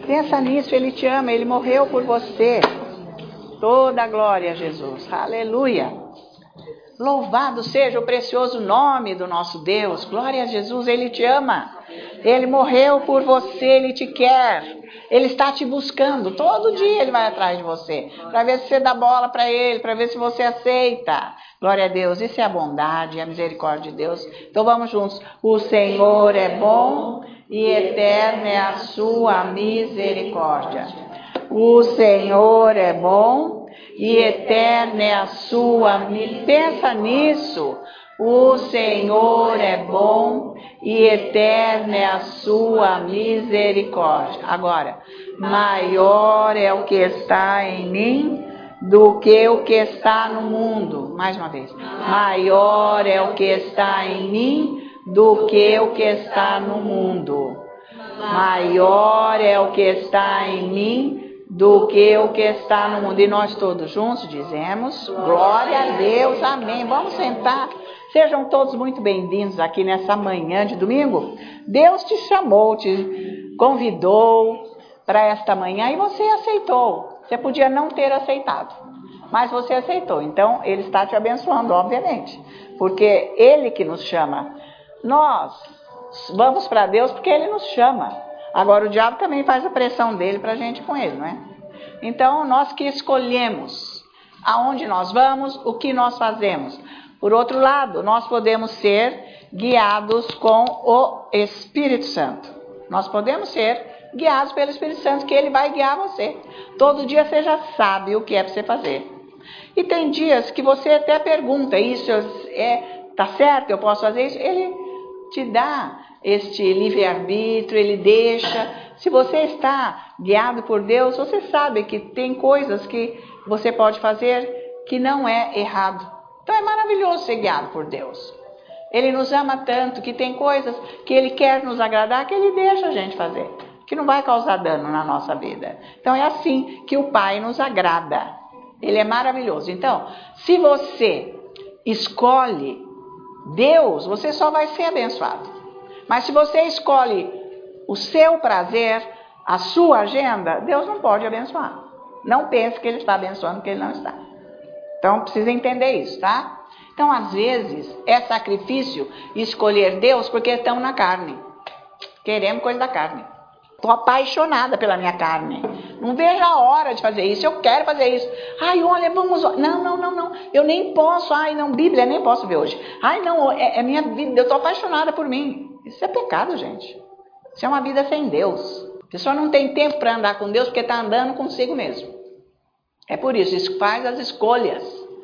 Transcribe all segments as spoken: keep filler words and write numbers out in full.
Pensa nisso, Ele te ama, Ele morreu por você. Toda a glória a Jesus. Aleluia. Louvado seja o precioso nome do nosso Deus. Glória a Jesus, Ele te ama. Ele morreu por você, Ele te quer. Ele está te buscando. Todo dia Ele vai atrás de você. Para ver se você dá bola para Ele, para ver se você aceita. Glória a Deus. Isso é a bondade, a misericórdia de Deus. Então vamos juntos. O Senhor é bom e eterna é a sua misericórdia. O Senhor é bom e eterna é a sua misericórdia. Pensa nisso. O Senhor é bom e eterna é a sua misericórdia. Agora, maior é o que está em mim do que o que está no mundo. Mais uma vez. Maior é o que está em mim do que o que está no mundo. Maior é o que está em mim do que o que está no mundo. E nós todos juntos dizemos, glória a Deus, amém. Vamos sentar. Sejam todos muito bem-vindos aqui nessa manhã de domingo. Deus te chamou, te convidou para esta manhã e você aceitou. Você podia não ter aceitado, mas você aceitou. Então, Ele está te abençoando, obviamente, porque Ele que nos chama. Nós vamos para Deus porque Ele nos chama. Agora, o diabo também faz a pressão dele para a gente com Ele, não é? Então, nós que escolhemos aonde nós vamos, o que nós fazemos. Por outro lado, nós podemos ser guiados com o Espírito Santo. Nós podemos ser guiados pelo Espírito Santo, que Ele vai guiar você. Todo dia você já sabe o que é para você fazer. E tem dias que você até pergunta, isso é, tá certo, eu posso fazer isso? Ele te dá este livre-arbítrio, Ele deixa. Se você está guiado por Deus, você sabe que tem coisas que você pode fazer que não é errado. Então é maravilhoso ser guiado por Deus. Ele nos ama tanto que tem coisas que Ele quer nos agradar que Ele deixa a gente fazer, que não vai causar dano na nossa vida. Então é assim que o Pai nos agrada. Ele é maravilhoso. Então, se você escolhe Deus, você só vai ser abençoado. Mas se você escolhe o seu prazer, a sua agenda, Deus não pode abençoar. Não pense que Ele está abençoando, porque Ele não está. Então, precisa entender isso, tá? Então, às vezes, é sacrifício escolher Deus porque estamos na carne. Queremos coisa da carne. Estou apaixonada pela minha carne. Não vejo a hora de fazer isso. Eu quero fazer isso. Ai, olha, vamos... Não, não, não, não. Eu nem posso. Ai, não, Bíblia, nem posso ver hoje. Ai, não, é, é minha vida. Eu estou apaixonada por mim. Isso é pecado, gente. Isso é uma vida sem Deus. A pessoa não tem tempo para andar com Deus porque está andando consigo mesmo. É por isso, isso faz as escolhas.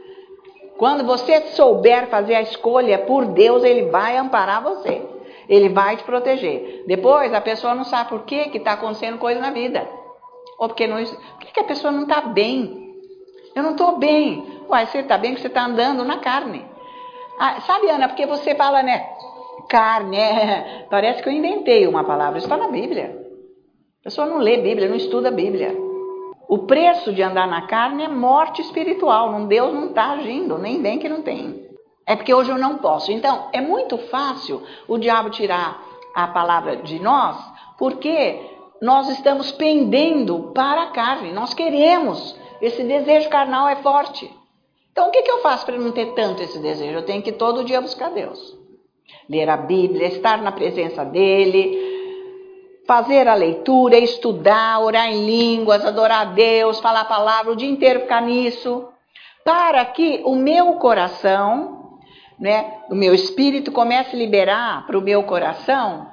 Quando você souber fazer a escolha por Deus, Ele vai amparar você. Ele vai te proteger. Depois, a pessoa não sabe por que está acontecendo coisa na vida. Ou porque não, por que, que a pessoa não está bem? Eu não estou bem. Uai, você está bem porque você está andando na carne. Ah, sabe, Ana, porque você fala, né? Carne, é, parece que eu inventei uma palavra. Isso está na Bíblia. A pessoa não lê Bíblia, não estuda Bíblia. O preço de andar na carne é morte espiritual. Não, Deus não está agindo, nem bem que não tem. É porque hoje eu não posso. Então, é muito fácil o diabo tirar a palavra de nós, porque nós estamos pendendo para a carne. Nós queremos. Esse desejo carnal é forte. Então, o que, que eu faço para não ter tanto esse desejo? Eu tenho que todo dia buscar Deus. Ler a Bíblia, estar na presença dEle, fazer a leitura, estudar, orar em línguas, adorar a Deus, falar a palavra, o dia inteiro ficar nisso, para que o meu coração, né, o meu espírito comece a liberar para o meu coração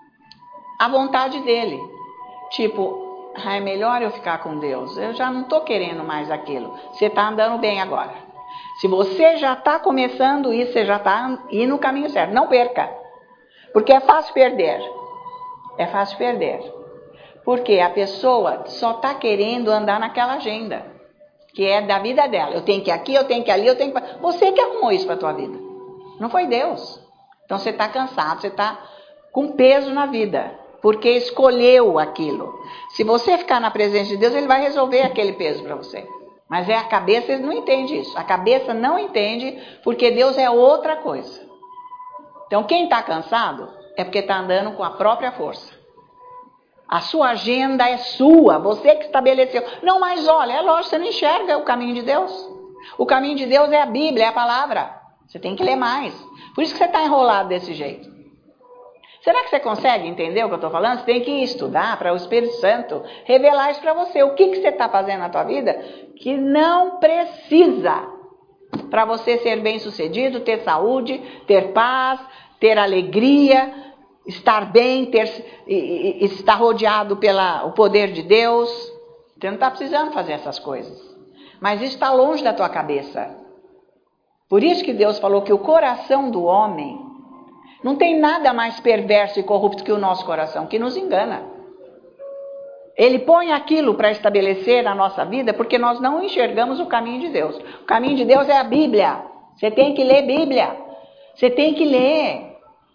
a vontade dele. Tipo, ah, é melhor eu ficar com Deus, eu já não estou querendo mais aquilo, você está andando bem agora. Se você já está começando isso, você já está indo no caminho certo, não perca, porque é fácil perder. É fácil perder, porque a pessoa só está querendo andar naquela agenda, que é da vida dela. Eu tenho que ir aqui, eu tenho que ir ali, eu tenho que... Você que arrumou isso para a tua vida, não foi Deus. Então você está cansado, você está com peso na vida, porque escolheu aquilo. Se você ficar na presença de Deus, Ele vai resolver aquele peso para você. Mas é a cabeça, Ele não entende isso. A cabeça não entende, porque Deus é outra coisa. Então quem está cansado é porque está andando com a própria força. A sua agenda é sua, você que estabeleceu. Não, mas olha, é lógico, você não enxerga o caminho de Deus. O caminho de Deus é a Bíblia, é a palavra. Você tem que ler mais. Por isso que você está enrolado desse jeito. Será que você consegue entender o que eu estou falando? Você tem que estudar para o Espírito Santo revelar isso para você. O que, que você está fazendo na tua vida que não precisa para você ser bem-sucedido, ter saúde, ter paz, ter alegria, estar bem, ter, e, e, estar rodeado pelo poder de Deus. Você não está precisando fazer essas coisas. Mas isso está longe da tua cabeça. Por isso que Deus falou que o coração do homem não tem nada mais perverso e corrupto que o nosso coração, que nos engana. Ele põe aquilo para estabelecer na nossa vida porque nós não enxergamos o caminho de Deus. O caminho de Deus é a Bíblia. Você tem que ler Bíblia. Você tem que ler.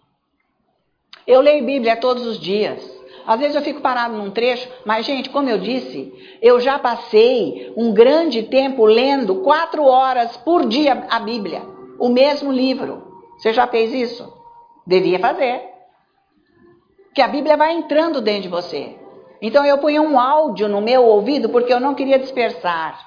Eu leio Bíblia todos os dias. Às vezes eu fico parado num trecho, mas gente, como eu disse, eu já passei um grande tempo lendo quatro horas por dia a Bíblia. O mesmo livro. Você já fez isso? Devia fazer. Porque a Bíblia vai entrando dentro de você. Então eu punha um áudio no meu ouvido porque eu não queria dispersar.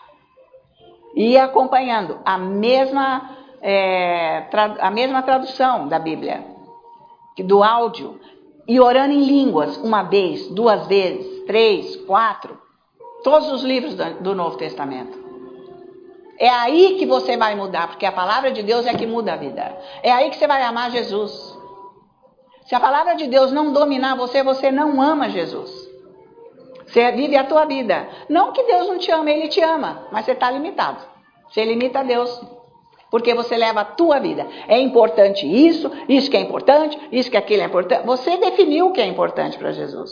E ia acompanhando a mesma, é, tra- a mesma tradução da Bíblia, do áudio, e orando em línguas, uma vez, duas vezes, três, quatro. Todos os livros do Novo Testamento. É aí que você vai mudar, porque a palavra de Deus é que muda a vida. É aí que você vai amar Jesus. Se a palavra de Deus não dominar você, você não ama Jesus. Você vive a tua vida. Não que Deus não te ama, Ele te ama, mas você está limitado. Você limita Deus, porque você leva a tua vida. É importante isso, isso que é importante, isso que aquilo é importante. Você definiu o que é importante para Jesus.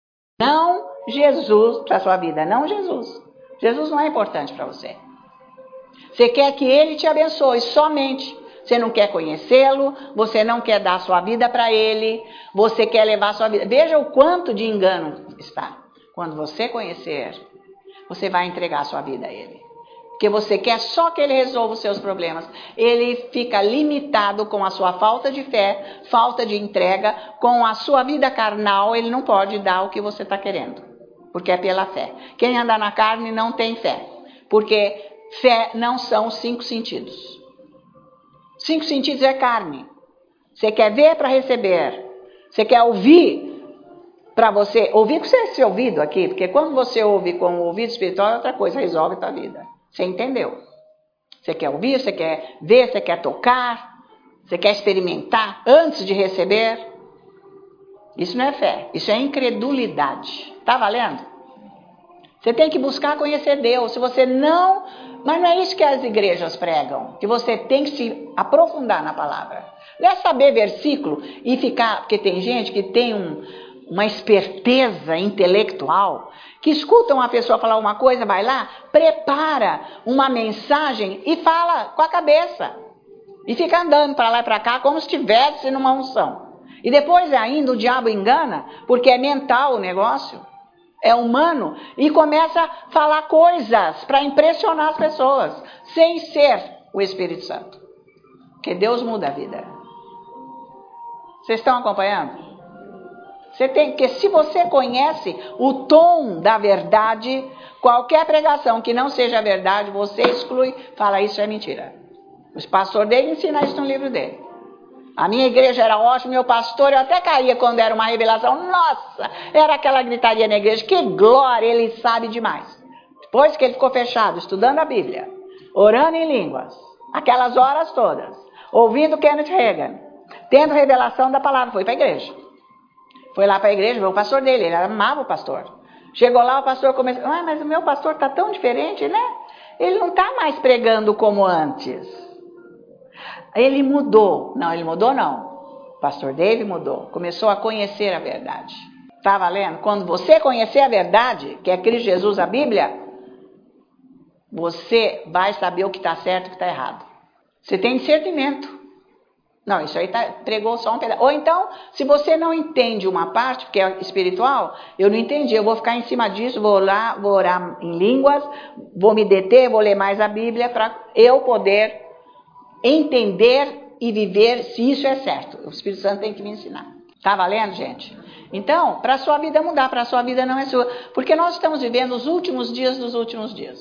Não Jesus para a sua vida, não Jesus. Jesus não é importante para você. Você quer que Ele te abençoe somente. Você não quer conhecê-lo, você não quer dar sua vida para Ele, você quer levar sua vida. Veja o quanto de engano está. Quando você conhecer, você vai entregar a sua vida a Ele. Porque você quer só que Ele resolva os seus problemas. Ele fica limitado com a sua falta de fé, falta de entrega, com a sua vida carnal, Ele não pode dar o que você está querendo. Porque é pela fé. Quem anda na carne não tem fé. Porque fé não são os cinco sentidos. Cinco sentidos é carne. Você quer ver para receber. Você quer ouvir para você. Ouvir com esse ouvido aqui. Porque quando você ouve com o ouvido espiritual é outra coisa. Resolve a tua vida. Você entendeu? Você quer ouvir, você quer ver, você quer tocar. Você quer experimentar antes de receber. Isso não é fé. Isso é incredulidade. Tá valendo? Você tem que buscar conhecer Deus. Se você não... Mas não é isso que as igrejas pregam. Que você tem que se aprofundar na palavra. Não é saber versículo e ficar... Porque tem gente que tem um, uma esperteza intelectual, que escuta uma pessoa falar uma coisa, vai lá, prepara uma mensagem e fala com a cabeça. E fica andando para lá e para cá como se estivesse numa unção. E depois ainda o diabo engana, porque é mental o negócio. É humano, e começa a falar coisas para impressionar as pessoas, sem ser o Espírito Santo. Porque Deus muda a vida. Vocês estão acompanhando? Você tem, porque se você conhece o tom da verdade, qualquer pregação que não seja verdade, você exclui, fala isso é mentira. O pastor dele ensina isso no livro dele. A minha igreja era ótima, meu pastor, eu até caía quando era uma revelação. Nossa, era aquela gritaria na igreja. Que glória, ele sabe demais. Depois que ele ficou fechado, estudando a Bíblia, orando em línguas, aquelas horas todas, ouvindo Kenneth Hagin, tendo revelação da palavra, foi para a igreja. Foi lá para a igreja, viu o pastor dele, ele amava o pastor. Chegou lá, o pastor começou, ah, mas o meu pastor está tão diferente, né? Ele não está mais pregando como antes. Ele mudou. Não, ele mudou não. O pastor David mudou. Começou a conhecer a verdade. Tá valendo? Quando você conhecer a verdade, que é Cristo Jesus, a Bíblia, você vai saber o que está certo e o que está errado. Você tem discernimento. Não, isso aí tá, pregou só um pedaço. Ou então, se você não entende uma parte, porque é espiritual, eu não entendi, eu vou ficar em cima disso, vou lá, vou orar em línguas, vou me deter, vou ler mais a Bíblia para eu poder entender e viver se isso é certo. O Espírito Santo tem que me ensinar. Tá valendo, gente? Então, para a sua vida mudar, para a sua vida não é sua. Porque nós estamos vivendo os últimos dias dos últimos dias.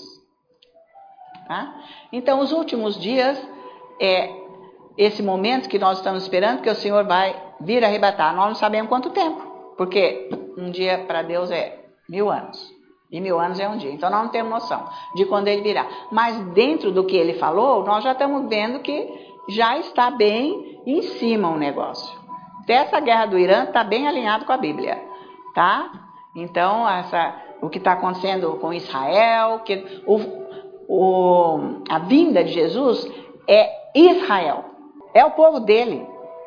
Tá? Então, os últimos dias é esse momento que nós estamos esperando, que o Senhor vai vir arrebatar. Nós não sabemos quanto tempo. Porque um dia para Deus é mil anos. E mil anos é um dia. Então, nós não temos noção de quando ele virá. Mas dentro do que ele falou, nós já estamos vendo que já está bem em cima o negócio. Até essa guerra do Irã está bem alinhado com a Bíblia, tá? Então, essa, o que está acontecendo com Israel, que o, o, a vinda de Jesus é Israel, é o povo dele,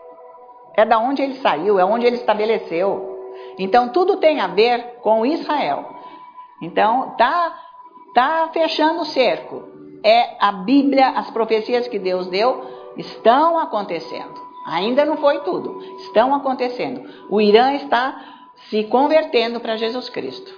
é da onde ele saiu, é onde ele estabeleceu. Então, tudo tem a ver com Israel. Então, tá, tá fechando o cerco. É a Bíblia, as profecias que Deus deu estão acontecendo. Ainda não foi tudo, estão acontecendo. O Irã está se convertendo para Jesus Cristo.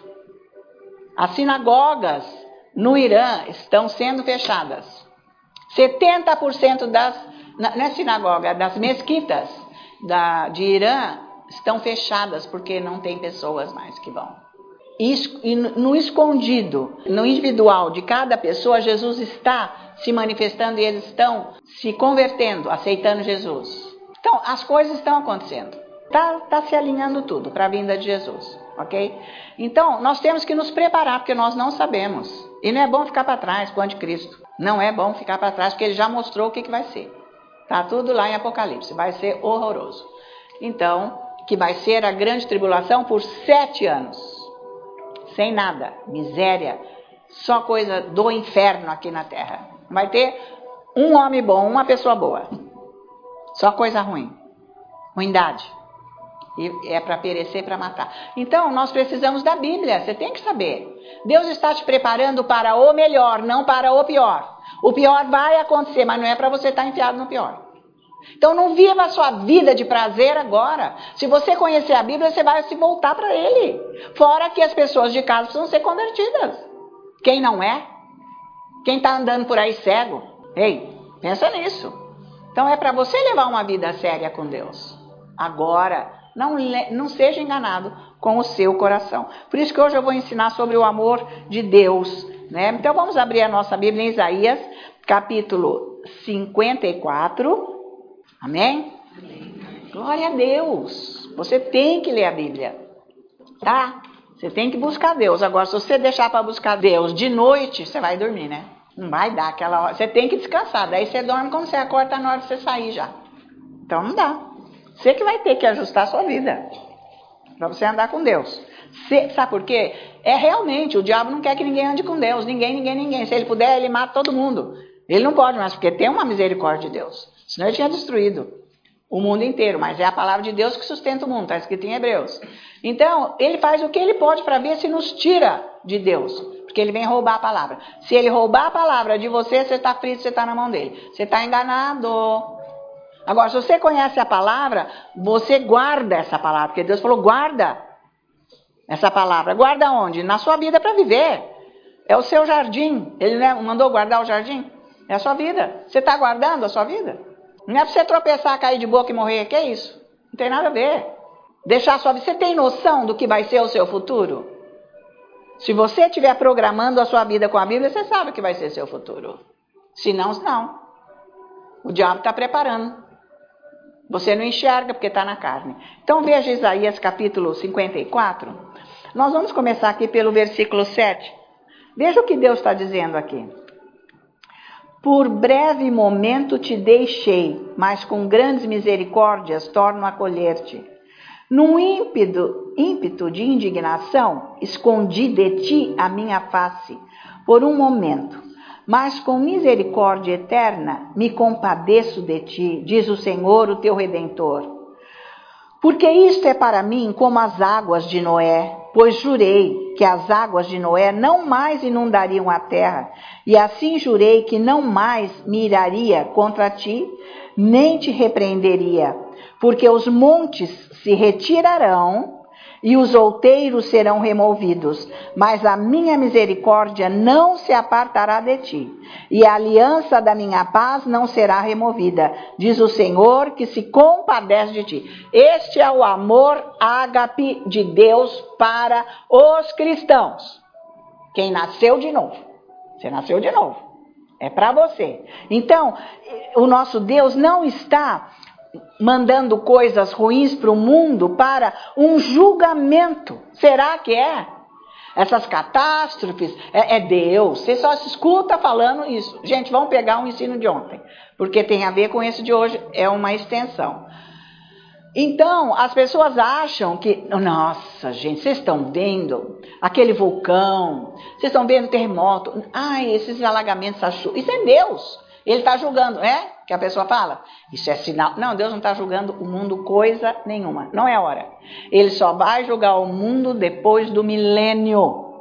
As sinagogas no Irã estão sendo fechadas. setenta por cento das, não é sinagoga, das mesquitas da, de Irã estão fechadas porque não tem pessoas mais que vão. E no escondido, no individual de cada pessoa, Jesus está se manifestando e eles estão se convertendo, aceitando Jesus. Então, as coisas estão acontecendo. Está tá se alinhando tudo para a vinda de Jesus, ok? Então, nós temos que nos preparar, porque nós não sabemos. E não é bom ficar para trás com o anticristo. Não é bom ficar para trás, porque ele já mostrou o que, que vai ser. Está tudo lá em Apocalipse. Vai ser horroroso. Então, que vai ser a grande tribulação por sete anos. Sem nada. Miséria. Só coisa do inferno aqui na terra. Vai ter um homem bom, uma pessoa boa. Só coisa ruim, ruindade, e é para perecer, para matar. Então, nós precisamos da Bíblia, você tem que saber. Deus está te preparando para o melhor, não para o pior. O pior vai acontecer, mas não é para você estar enfiado no pior. Então, não viva a sua vida de prazer agora. Se você conhecer a Bíblia, você vai se voltar para Ele. Fora que as pessoas de casa precisam ser convertidas. Quem não é? Quem está andando por aí cego? Ei, pensa nisso. Então, é para você levar uma vida séria com Deus. Agora, não, não seja enganado com o seu coração. Por isso que hoje eu vou ensinar sobre o amor de Deus. Né? Então, vamos abrir a nossa Bíblia em Isaías, capítulo cinquenta e quatro. Amém? Amém? Glória a Deus. Você tem que ler a Bíblia. Tá? Você tem que buscar Deus. Agora, se você deixar para buscar Deus de noite, você vai dormir, né? Não vai dar aquela hora. Você tem que descansar. Daí você dorme quando você acorda, tá na hora de você sair já. Então não dá. Você que vai ter que ajustar a sua vida. Para você andar com Deus. Você, sabe por quê? É realmente, o diabo não quer que ninguém ande com Deus. Ninguém, ninguém, ninguém. Se ele puder, ele mata todo mundo. Ele não pode mais, porque tem uma misericórdia de Deus. Senão ele tinha destruído o mundo inteiro. Mas é a palavra de Deus que sustenta o mundo. Está escrito em Hebreus. Então, ele faz o que ele pode para ver se nos tira de Deus. Porque ele vem roubar a palavra. Se ele roubar a palavra de você, você está frito, você está na mão dele. Você está enganado. Agora, se você conhece a palavra, você guarda essa palavra. Porque Deus falou, guarda essa palavra. Guarda onde? Na sua vida para viver. É o seu jardim. Ele mandou guardar o jardim? É a sua vida. Você está guardando a sua vida? Não é para você tropeçar, cair de boca e morrer. Que é isso? Não tem nada a ver. Deixar a sua vida. Você tem noção do que vai ser o seu futuro? Se você estiver programando a sua vida com a Bíblia, você sabe o que vai ser seu futuro. Se não, não. O diabo está preparando. Você não enxerga porque está na carne. Então veja Isaías capítulo cinquenta e quatro. Nós vamos começar aqui pelo versículo sete. Veja o que Deus está dizendo aqui. Por breve momento te deixei, mas com grandes misericórdias torno a acolher-te. Num ímpeto, ímpeto de indignação, escondi de ti a minha face por um momento, mas com misericórdia eterna me compadeço de ti, diz o Senhor, o teu Redentor. Porque isto é para mim como as águas de Noé, pois jurei que as águas de Noé não mais inundariam a terra, e assim jurei que não mais me iraria contra ti, nem te repreenderia, porque os montes se retirarão e os outeiros serão removidos, mas a minha misericórdia não se apartará de ti, e a aliança da minha paz não será removida, diz o Senhor que se compadece de ti. Este é o amor ágape de Deus para os cristãos. Quem nasceu de novo, você nasceu de novo, é para você. Então, o nosso Deus não está mandando coisas ruins para o mundo para um julgamento. Será que é? Essas catástrofes, é, é Deus. Você só se escuta falando isso. Gente, vamos pegar um ensino de ontem, porque tem a ver com esse de hoje, é uma extensão. Então, as pessoas acham que, nossa, gente, vocês estão vendo aquele vulcão, vocês estão vendo terremoto, ai, esses alagamentos, isso é Deus. Ele está julgando, é? Que a pessoa fala, isso é sinal. Não, Deus não está julgando o mundo coisa nenhuma, não é a hora. Ele só vai julgar o mundo depois do milênio.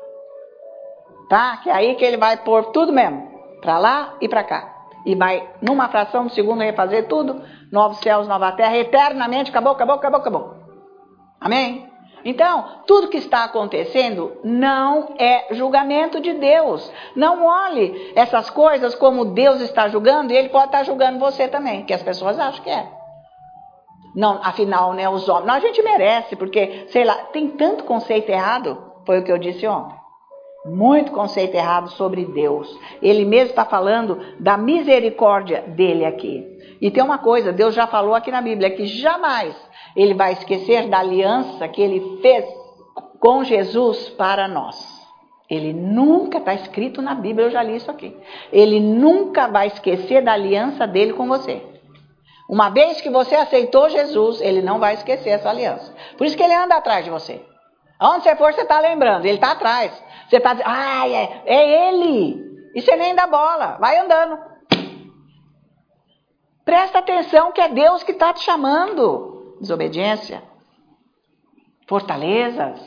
Tá? Que é aí que ele vai pôr tudo mesmo, para lá e para cá. E vai, numa fração de segundo, refazer tudo, novos céus, nova terra, eternamente, acabou, acabou, acabou, acabou. Amém? Então, tudo que está acontecendo não é julgamento de Deus. Não olhe essas coisas como Deus está julgando, e Ele pode estar julgando você também, que as pessoas acham que é. Não, afinal, né, os homens, não, a gente merece, porque, sei lá, tem tanto conceito errado, foi o que eu disse ontem. Muito conceito errado sobre Deus. Ele mesmo está falando da misericórdia dele aqui. E tem uma coisa, Deus já falou aqui na Bíblia, que jamais ele vai esquecer da aliança que ele fez com Jesus para nós. Ele nunca, está escrito na Bíblia, eu já li isso aqui. Ele nunca vai esquecer da aliança dele com você. Uma vez que você aceitou Jesus, ele não vai esquecer essa aliança. Por isso que ele anda atrás de você. Aonde você for, você está lembrando, ele está atrás. Você está dizendo, ah, é, é ele. E você nem dá bola, vai andando. Presta atenção que é Deus que está te chamando. Desobediência, fortalezas,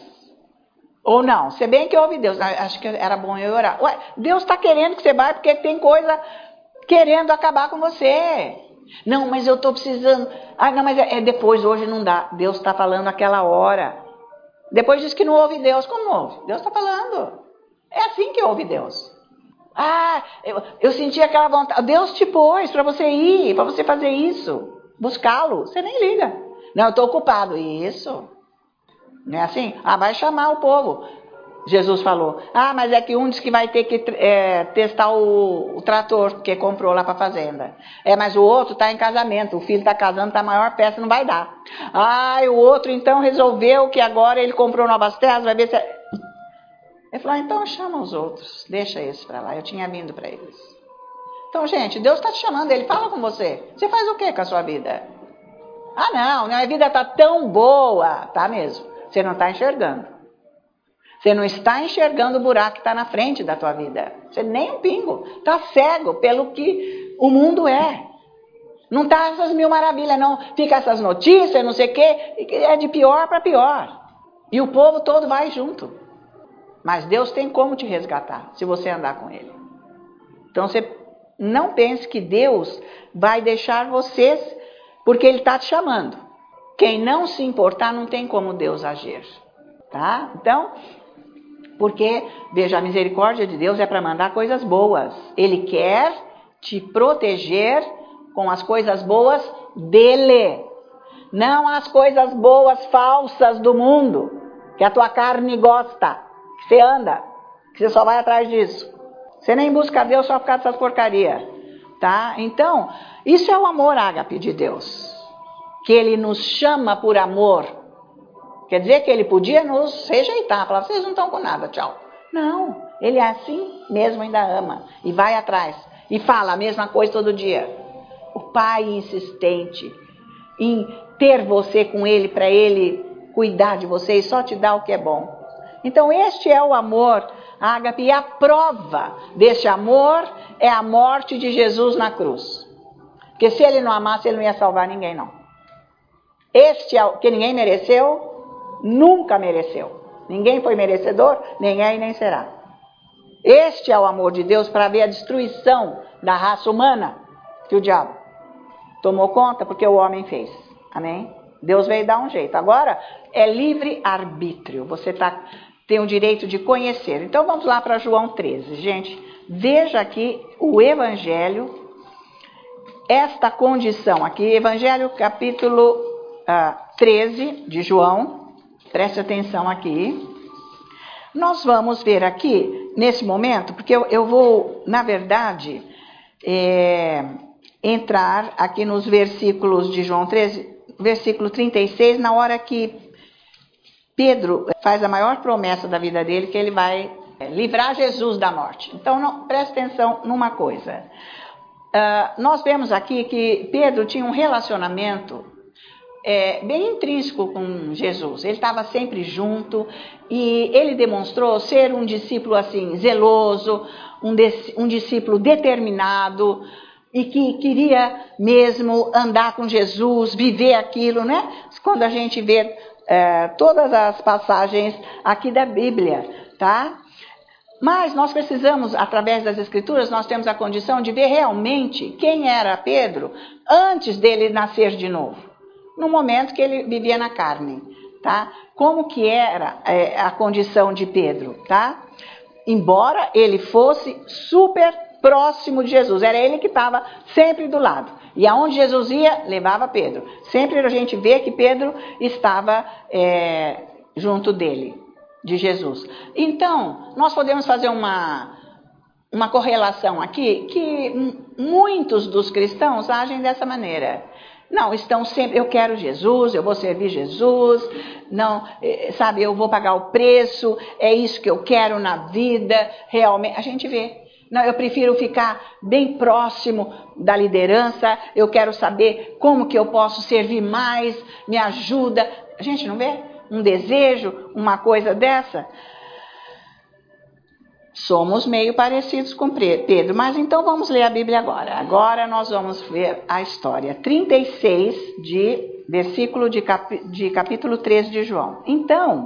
ou não. Se bem que ouve Deus, acho que era bom eu orar. Ué, Deus está querendo que você vá porque tem coisa querendo acabar com você. Não, mas eu estou precisando. Ah, não, mas é, é depois, hoje não dá. Deus está falando aquela hora. Depois diz que não ouve Deus. Como não ouve? Deus está falando. É assim que ouve Deus. Ah, eu, eu senti aquela vontade. Deus te pôs para você ir, para você fazer isso. Buscá-lo. Você nem liga. Não, eu estou ocupado. Isso. Não é assim? Ah, vai chamar o povo. Jesus falou. Ah, mas é que um diz que vai ter que é, testar o, o trator que comprou lá para a fazenda. É, mas o outro está em casamento. O filho está casando, está a maior peça, não vai dar. Ah, e o outro então resolveu que agora ele comprou novas terras, vai ver se... É... Ele falou, ah, então chama os outros. Deixa esse para lá, eu tinha vindo para eles. Então, gente, Deus está te chamando, Ele fala com você. Você faz o que com a sua vida? Ah, não, minha vida está tão boa. Tá mesmo. Você não está enxergando. Você não está enxergando o buraco que está na frente da tua vida. Você nem um pingo. Está cego pelo que o mundo é. Não está essas mil maravilhas, não. Fica essas notícias, não sei o quê. É de pior para pior. E o povo todo vai junto. Mas Deus tem como te resgatar, se você andar com Ele. Então você não pense que Deus vai deixar vocês, porque Ele está te chamando. Quem não se importar, não tem como Deus agir. Tá? Então... Porque, veja, a misericórdia de Deus é para mandar coisas boas. Ele quer te proteger com as coisas boas dele. Não as coisas boas falsas do mundo, que a tua carne gosta, que você anda, que você só vai atrás disso. Você nem busca Deus só por causa dessas porcarias. Tá? Então, isso é o amor ágape de Deus. Que Ele nos chama por amor. Quer dizer que Ele podia nos rejeitar, falar, vocês não estão com nada, tchau. Não, Ele é assim mesmo, ainda ama. E vai atrás. E fala a mesma coisa todo dia. O Pai insistente em ter você com Ele, para Ele cuidar de você e só te dar o que é bom. Então este é o amor ágape. E a prova deste amor é a morte de Jesus na cruz. Porque se Ele não amasse, Ele não ia salvar ninguém, não. Este é o que ninguém mereceu. Nunca mereceu. Ninguém foi merecedor, nem é e nem será. Este é o amor de Deus para ver a destruição da raça humana que o diabo tomou conta porque o homem fez. Amém? Deus veio dar um jeito. Agora é livre-arbítrio. Você tá, tem o direito de conhecer. Então vamos lá para João treze. Gente, veja aqui o Evangelho, esta condição aqui, Evangelho capítulo uh, treze de João. Preste atenção aqui. Nós vamos ver aqui, nesse momento, porque eu, eu vou, na verdade, é, entrar aqui nos versículos de João treze, versículo trinta e seis, na hora que Pedro faz a maior promessa da vida dele, que ele vai livrar Jesus da morte. Então, não, preste atenção numa coisa. Uh, nós vemos aqui que Pedro tinha um relacionamento é, bem intrínseco com Jesus. Ele estava sempre junto e ele demonstrou ser um discípulo assim zeloso, um, de, um discípulo determinado e que queria mesmo andar com Jesus, viver aquilo, né? Quando a gente vê é, todas as passagens aqui da Bíblia, tá? Mas nós precisamos, através das Escrituras, nós temos a condição de ver realmente quem era Pedro antes dele nascer de novo. No momento que ele vivia na carne, tá? Como que era é, a condição de Pedro, tá? Embora ele fosse super próximo de Jesus, era ele que estava sempre do lado. E aonde Jesus ia, levava Pedro. Sempre a gente vê que Pedro estava é, junto dele, de Jesus. Então, nós podemos fazer uma, uma correlação aqui, que muitos dos cristãos agem dessa maneira. Não, estão sempre, eu quero Jesus, eu vou servir Jesus, não, sabe, eu vou pagar o preço, é isso que eu quero na vida, realmente, a gente vê. Não, eu prefiro ficar bem próximo da liderança, eu quero saber como que eu posso servir mais, me ajuda. A gente não vê um desejo, uma coisa dessa? Somos meio parecidos com Pedro, mas então vamos ler a Bíblia agora. Agora nós vamos ver a história. trinta e seis, de, versículo de, cap, de capítulo treze de João. Então,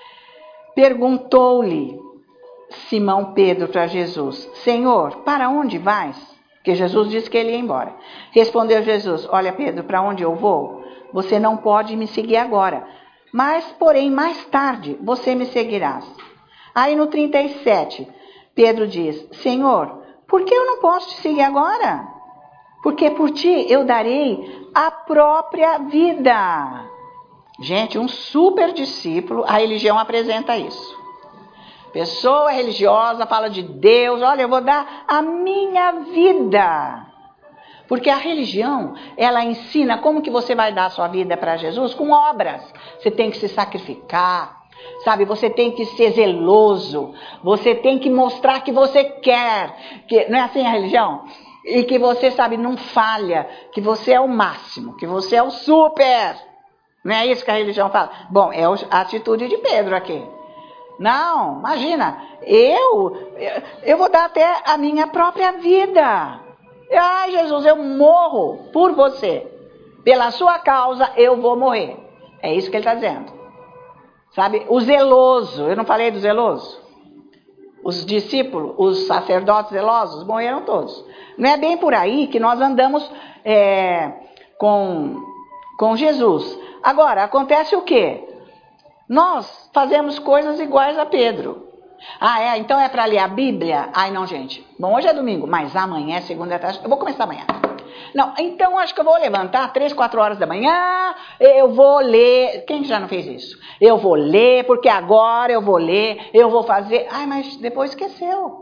perguntou-lhe Simão Pedro para Jesus: Senhor, para onde vais? Porque Jesus disse que ele ia embora. Respondeu Jesus: Olha, Pedro, para onde eu vou? Você não pode me seguir agora, mas, porém, mais tarde você me seguirás. Aí no trinta e sete, Pedro diz: Senhor, por que eu não posso te seguir agora? Porque por ti eu darei a própria vida. Gente, um super discípulo, a religião apresenta isso. Pessoa religiosa fala de Deus: olha, eu vou dar a minha vida. Porque a religião, ela ensina como que você vai dar a sua vida para Jesus com obras. Você tem que se sacrificar. Sabe, você tem que ser zeloso, você tem que mostrar que você quer, que, não é assim a religião? E que você, sabe, não falha, que você é o máximo, que você é o super. Não é isso que a religião fala? Bom, é a atitude de Pedro aqui. Não, imagina, eu, eu vou dar até a minha própria vida. Ai, Jesus, eu morro por você. Pela sua causa eu vou morrer. É isso que ele está dizendo. Sabe, o zeloso, eu não falei do zeloso? Os discípulos, os sacerdotes zelosos, morreram todos. Não é bem por aí que nós andamos é, com, com Jesus. Agora, acontece o quê? Nós fazemos coisas iguais a Pedro. Ah, é? Então é para ler a Bíblia? Ai, não, gente. Bom, hoje é domingo, mas amanhã é segunda tarde. Eu vou começar amanhã. Não, então acho que eu vou levantar três, quatro horas da manhã, eu vou ler. Quem já não fez isso? Eu vou ler, porque agora eu vou ler, eu vou fazer. Ai, mas depois esqueceu.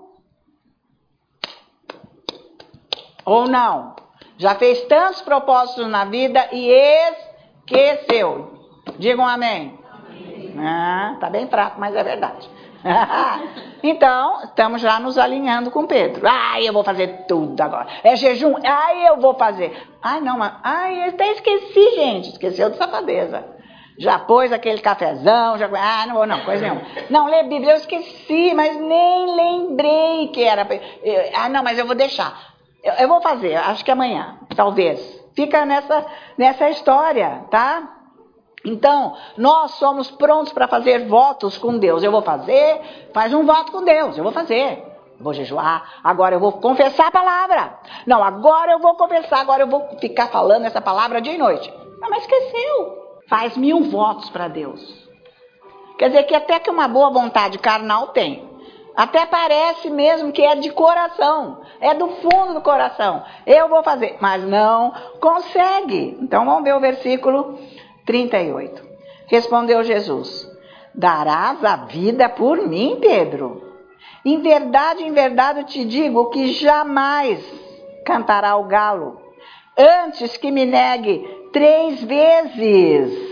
Ou não? Já fez tantos propósitos na vida e esqueceu. Digam amém. Amém. Ah, tá bem fraco, mas é verdade. Então, estamos já nos alinhando com Pedro. Ai, eu vou fazer tudo agora. É jejum? Ai, eu vou fazer. Ai, não, mas... Ai, eu até esqueci, gente. Esqueceu de safadeza. Já pôs aquele cafezão, já... Ah, não vou não, coisa nenhuma. Não, lê Bíblia, eu esqueci, mas nem lembrei que era... Eu... Ah, não, mas eu vou deixar. Eu, eu vou fazer, acho que amanhã, talvez. Fica nessa, nessa história, tá? Então, nós somos prontos para fazer votos com Deus. Eu vou fazer, faz um voto com Deus, eu vou fazer. Vou jejuar, agora eu vou confessar a palavra. Não, agora eu vou confessar, agora eu vou ficar falando essa palavra dia e noite. Ah, mas esqueceu. faz mil votos para Deus. Quer dizer que até que uma boa vontade carnal tem. Até parece mesmo que é de coração, é do fundo do coração. Eu vou fazer, mas não consegue. Então vamos ver o versículo trinta e oito. Respondeu Jesus: darás a vida por mim, Pedro? Em verdade, em verdade eu te digo que jamais cantará o galo antes que me negue três vezes.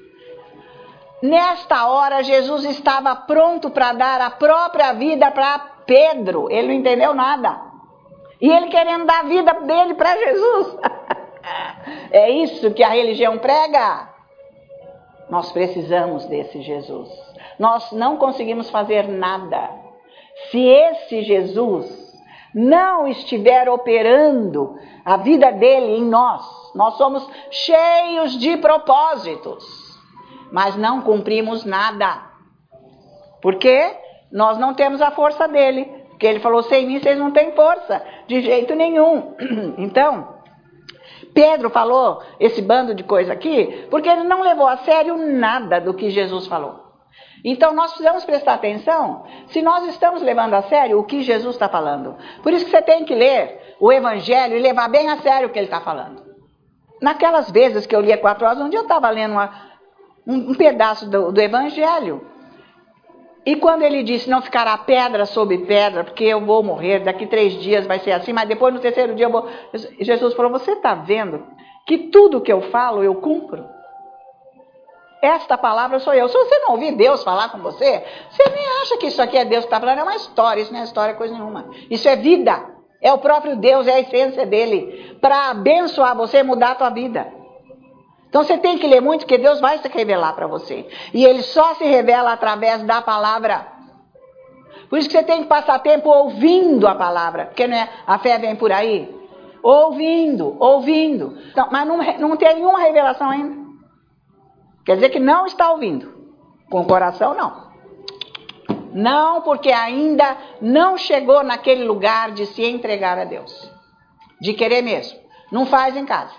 Nesta hora, Jesus estava pronto para dar a própria vida para Pedro. Ele não entendeu nada. E ele querendo dar a vida dele para Jesus. É isso que a religião prega. Nós precisamos desse Jesus. Nós não conseguimos fazer nada se esse Jesus não estiver operando a vida dele em nós. Nós somos cheios de propósitos, mas não cumprimos nada. Por quê? Nós não temos a força dele. Porque ele falou, sem mim vocês não têm força, de jeito nenhum. Então, Pedro falou esse bando de coisa aqui, porque ele não levou a sério nada do que Jesus falou. Então, nós precisamos prestar atenção se nós estamos levando a sério o que Jesus está falando. Por isso que você tem que ler o Evangelho e levar bem a sério o que ele está falando. Naquelas vezes que eu lia quatro horas, um dia eu estava lendo uma... Um, um pedaço do, do Evangelho. E quando ele disse, não ficará pedra sobre pedra, porque eu vou morrer, daqui três dias vai ser assim, mas depois no terceiro dia eu vou... Jesus falou, você está vendo que tudo que eu falo eu cumpro? Esta palavra sou eu. Se você não ouvir Deus falar com você, você nem acha que isso aqui é Deus que está falando, é uma história, isso não é história coisa nenhuma. Isso é vida, é o próprio Deus, é a essência dele, para abençoar você e mudar a tua vida. Então você tem que ler muito, porque Deus vai se revelar para você. E ele só se revela através da palavra. Por isso que você tem que passar tempo ouvindo a palavra. Porque não é, a fé vem por aí. Ouvindo, ouvindo. Então, mas não, não tem nenhuma revelação ainda. Quer dizer que não está ouvindo. Com o coração, não. Não, porque ainda não chegou naquele lugar de se entregar a Deus. De querer mesmo. Não faz em casa.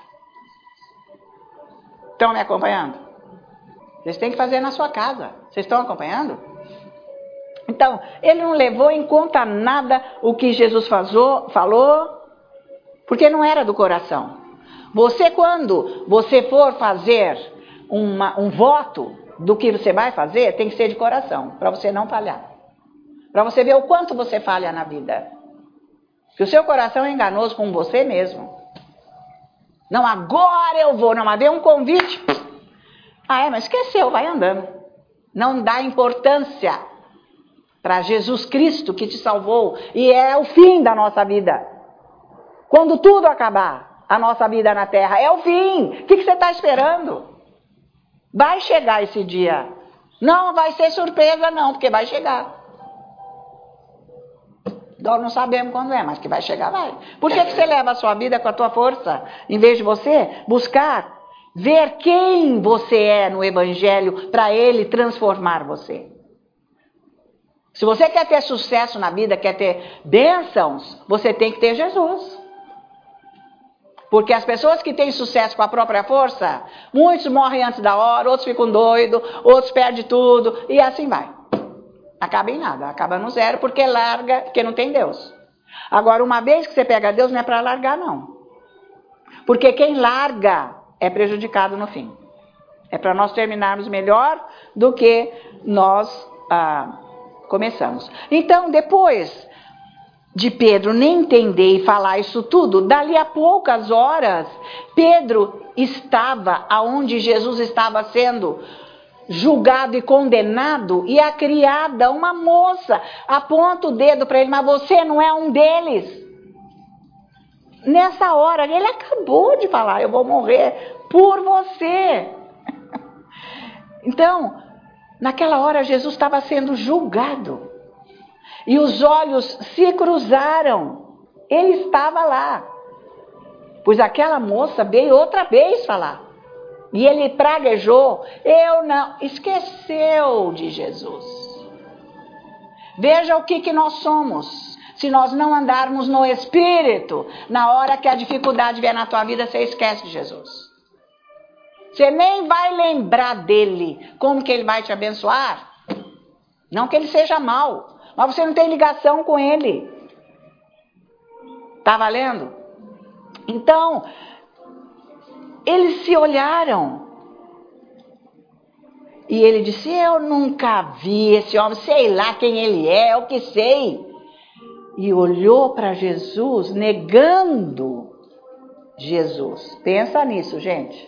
Estão me acompanhando? Vocês têm que fazer na sua casa. Vocês estão acompanhando? Então, ele não levou em conta nada o que Jesus fazou, falou, porque não era do coração. Você, quando você for fazer uma, um voto do que você vai fazer, tem que ser de coração, para você não falhar. Para você ver o quanto você falha na vida. Porque o seu coração é enganoso com você mesmo. Não, agora eu vou, não, mas veio um convite. Ah, é, mas esqueceu, vai andando. Não dá importância para Jesus Cristo que te salvou e é o fim da nossa vida. Quando tudo acabar, a nossa vida na terra, é o fim. O que, que você está esperando? Vai chegar esse dia. Não vai ser surpresa não, porque vai chegar. Nós não sabemos quando é, mas que vai chegar, vai. Por que, que você leva a sua vida com a tua força? Em vez de você buscar ver quem você é no Evangelho para ele transformar você. Se você quer ter sucesso na vida, quer ter bênçãos, você tem que ter Jesus. Porque as pessoas que têm sucesso com a própria força, muitos morrem antes da hora, outros ficam doidos, outros perdem tudo, e assim vai. Acaba em nada, acaba no zero, porque larga, porque não tem Deus. Agora, uma vez que você pega Deus, não é para largar, não. Porque quem larga é prejudicado no fim. É para nós terminarmos melhor do que nós ah, começamos. Então, depois de Pedro nem entender e falar isso tudo, dali a poucas horas, Pedro estava aonde Jesus estava sendo julgado e condenado, e a criada, uma moça, aponta o dedo para ele, mas você não é um deles. Nessa hora, ele acabou de falar, eu vou morrer por você. Então, naquela hora, Jesus estava sendo julgado, e os olhos se cruzaram, ele estava lá, pois aquela moça veio outra vez falar. E ele praguejou, eu não, esqueceu de Jesus. Veja o que, que nós somos. Se nós não andarmos no Espírito, na hora que a dificuldade vier na tua vida, você esquece de Jesus. Você nem vai lembrar dele. Como que ele vai te abençoar? Não que ele seja mau, mas você não tem ligação com ele. Tá valendo? Então, eles se olharam. E ele disse, eu nunca vi esse homem, sei lá quem ele é, é o que sei. E olhou para Jesus, negando Jesus. Pensa nisso, gente.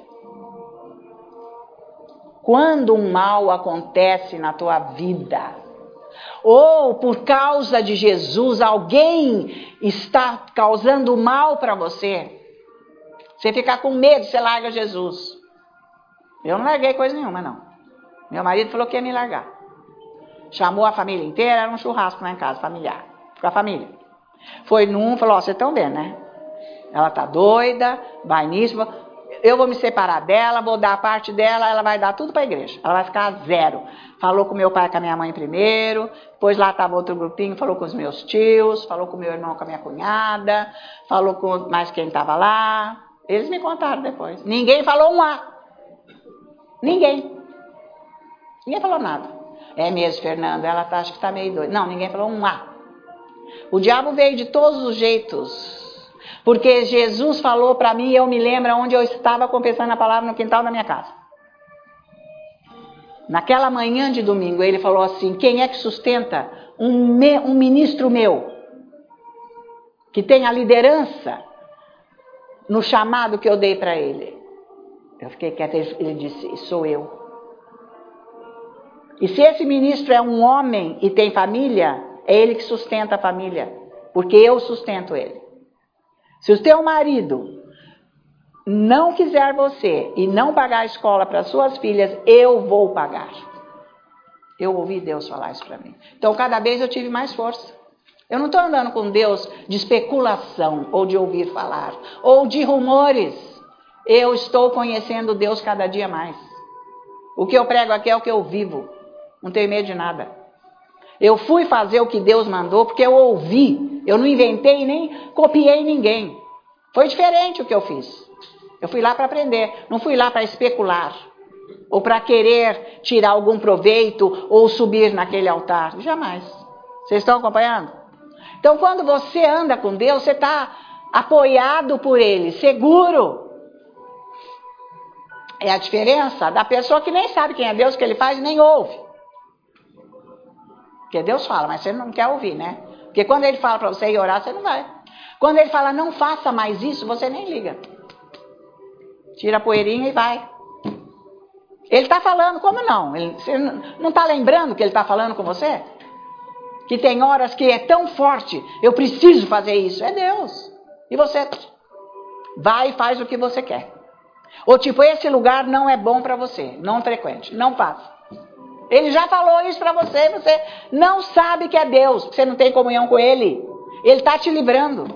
Quando um mal acontece na tua vida, ou por causa de Jesus, alguém está causando mal para você, você fica com medo, você larga Jesus. Eu não larguei coisa nenhuma, não. Meu marido falou que ia me largar. Chamou a família inteira, era um churrasco lá em casa, familiar, com a família. Foi num, falou, ó, vocês estão vendo, né? Ela tá doida, vai nisso, eu vou me separar dela, vou dar a parte dela, ela vai dar tudo para a igreja. Ela vai ficar zero. Falou com meu pai e com a minha mãe primeiro, depois lá estava outro grupinho, falou com os meus tios, falou com meu irmão, com a minha cunhada, falou com mais quem estava lá. Eles me contaram depois. Ninguém falou um A. Ninguém. Ninguém falou nada. É mesmo, Fernando, ela tá, acho que está meio doida. Não, ninguém falou um A. O diabo veio de todos os jeitos. Porque Jesus falou para mim, eu me lembro onde eu estava confessando a palavra no quintal da minha casa. Naquela manhã de domingo, ele falou assim, quem é que sustenta um, me, um ministro meu, que tem a liderança no chamado que eu dei para ele? Eu fiquei quieta, ele disse, sou eu. E se esse ministro é um homem e tem família, é ele que sustenta a família, porque eu sustento ele. Se o teu marido não quiser você e não pagar a escola para suas filhas, eu vou pagar. Eu ouvi Deus falar isso para mim. Então, cada vez eu tive mais força. Eu não estou andando com Deus de especulação, ou de ouvir falar, ou de rumores. Eu estou conhecendo Deus cada dia mais. O que eu prego aqui é o que eu vivo. Não tenho medo de nada. Eu fui fazer o que Deus mandou porque eu ouvi. Eu não inventei nem copiei ninguém. Foi diferente o que eu fiz. Eu fui lá para aprender. Não fui lá para especular. Ou para querer tirar algum proveito ou subir naquele altar. Jamais. Vocês estão acompanhando? Então, quando você anda com Deus, você está apoiado por Ele, seguro. É a diferença da pessoa que nem sabe quem é Deus, o que Ele faz, nem ouve. Porque Deus fala, mas você não quer ouvir, né? Porque quando Ele fala para você ir orar, você não vai. Quando Ele fala, não faça mais isso, você nem liga. Tira a poeirinha e vai. Ele está falando, como não? Ele, você não está lembrando que Ele está falando com você? Que tem horas que é tão forte, eu preciso fazer isso. É Deus. E você vai e faz o que você quer. Ou tipo, esse lugar não é bom para você, não frequente, não faça. Ele já falou isso para você, você não sabe que é Deus, você não tem comunhão com Ele. Ele está te livrando.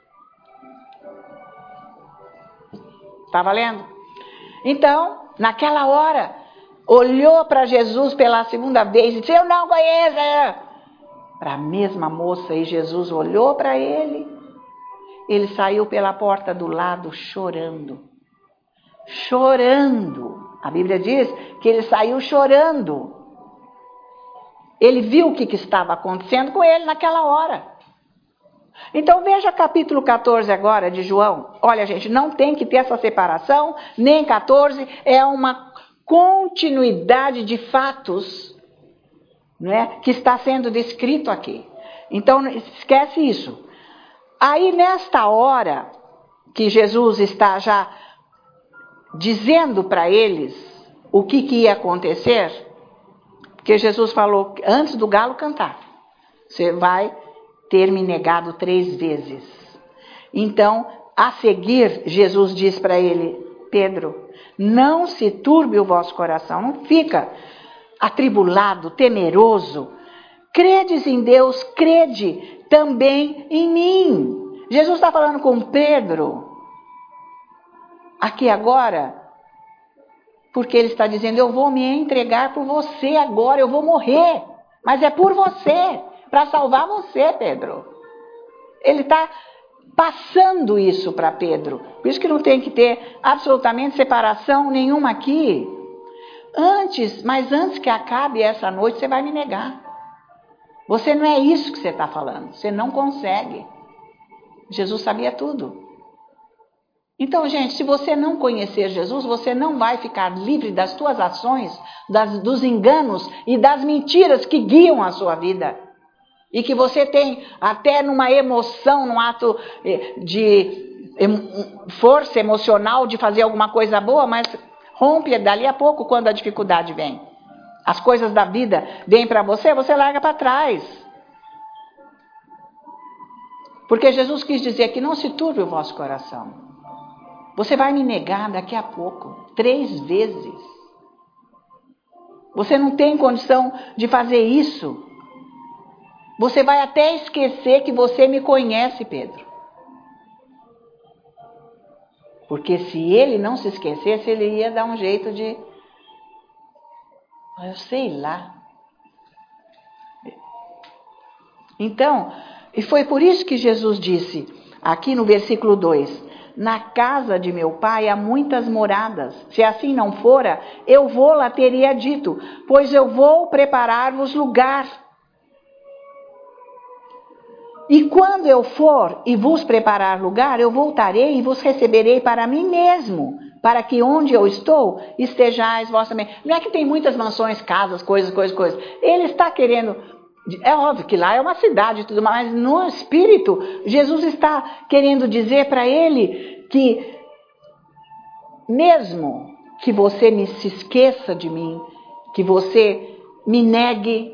Está valendo? Então, naquela hora, olhou para Jesus pela segunda vez e disse, eu não conheço. Para a mesma moça, e Jesus olhou para ele. Ele saiu pela porta do lado chorando. Chorando. A Bíblia diz que ele saiu chorando. Ele viu o que, que estava acontecendo com ele naquela hora. Então veja capítulo catorze agora de João. Olha, gente, não tem que ter essa separação, nem catorze, é uma continuidade de fatos, não é, que está sendo descrito aqui. Então esquece isso. Aí nesta hora que Jesus está já dizendo para eles o que, que ia acontecer, porque Jesus falou antes do galo cantar, você vai ter me negado três vezes. Então, a seguir, Jesus diz para ele, Pedro, não se turbe o vosso coração, não fica atribulado, temeroso. Credes em Deus, crede também em mim. Jesus está falando com Pedro, aqui agora, porque ele está dizendo, eu vou me entregar por você agora, eu vou morrer, mas é por você, para salvar você, Pedro. Ele está passando isso para Pedro. Por isso que não tem que ter absolutamente separação nenhuma aqui. Antes, mas antes que acabe essa noite, você vai me negar. Você não é isso que você está falando. Você não consegue. Jesus sabia tudo. Então, gente, se você não conhecer Jesus, você não vai ficar livre das suas ações, das, dos enganos e das mentiras que guiam a sua vida. E que você tem até numa emoção, num ato de força emocional de fazer alguma coisa boa, mas rompe dali a pouco quando a dificuldade vem. As coisas da vida vêm para você, você larga para trás. Porque Jesus quis dizer que não se turbe o vosso coração. Você vai me negar daqui a pouco, três vezes. Você não tem condição de fazer isso. Você vai até esquecer que você me conhece, Pedro. Porque se ele não se esquecesse, ele ia dar um jeito de... Eu sei lá. Então, e foi por isso que Jesus disse, aqui no versículo dois, na casa de meu pai há muitas moradas. Se assim não fora, eu vou lá teria dito, pois eu vou preparar-vos lugar. E quando eu for e vos preparar lugar, eu voltarei e vos receberei para mim mesmo, para que onde eu estou, estejais vós também. Não é que tem muitas mansões, casas, coisas, coisas, coisas. Ele está querendo... É óbvio que lá é uma cidade e tudo mais, mas no espírito, Jesus está querendo dizer para ele que mesmo que você me se esqueça de mim, que você me negue,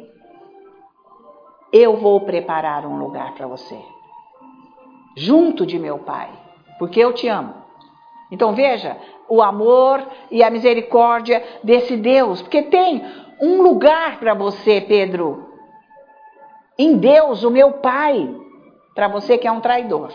eu vou preparar um lugar para você, junto de meu Pai, porque eu te amo. Então veja, o amor e a misericórdia desse Deus, porque tem um lugar para você, Pedro, em Deus, o meu Pai, para você que é um traidor.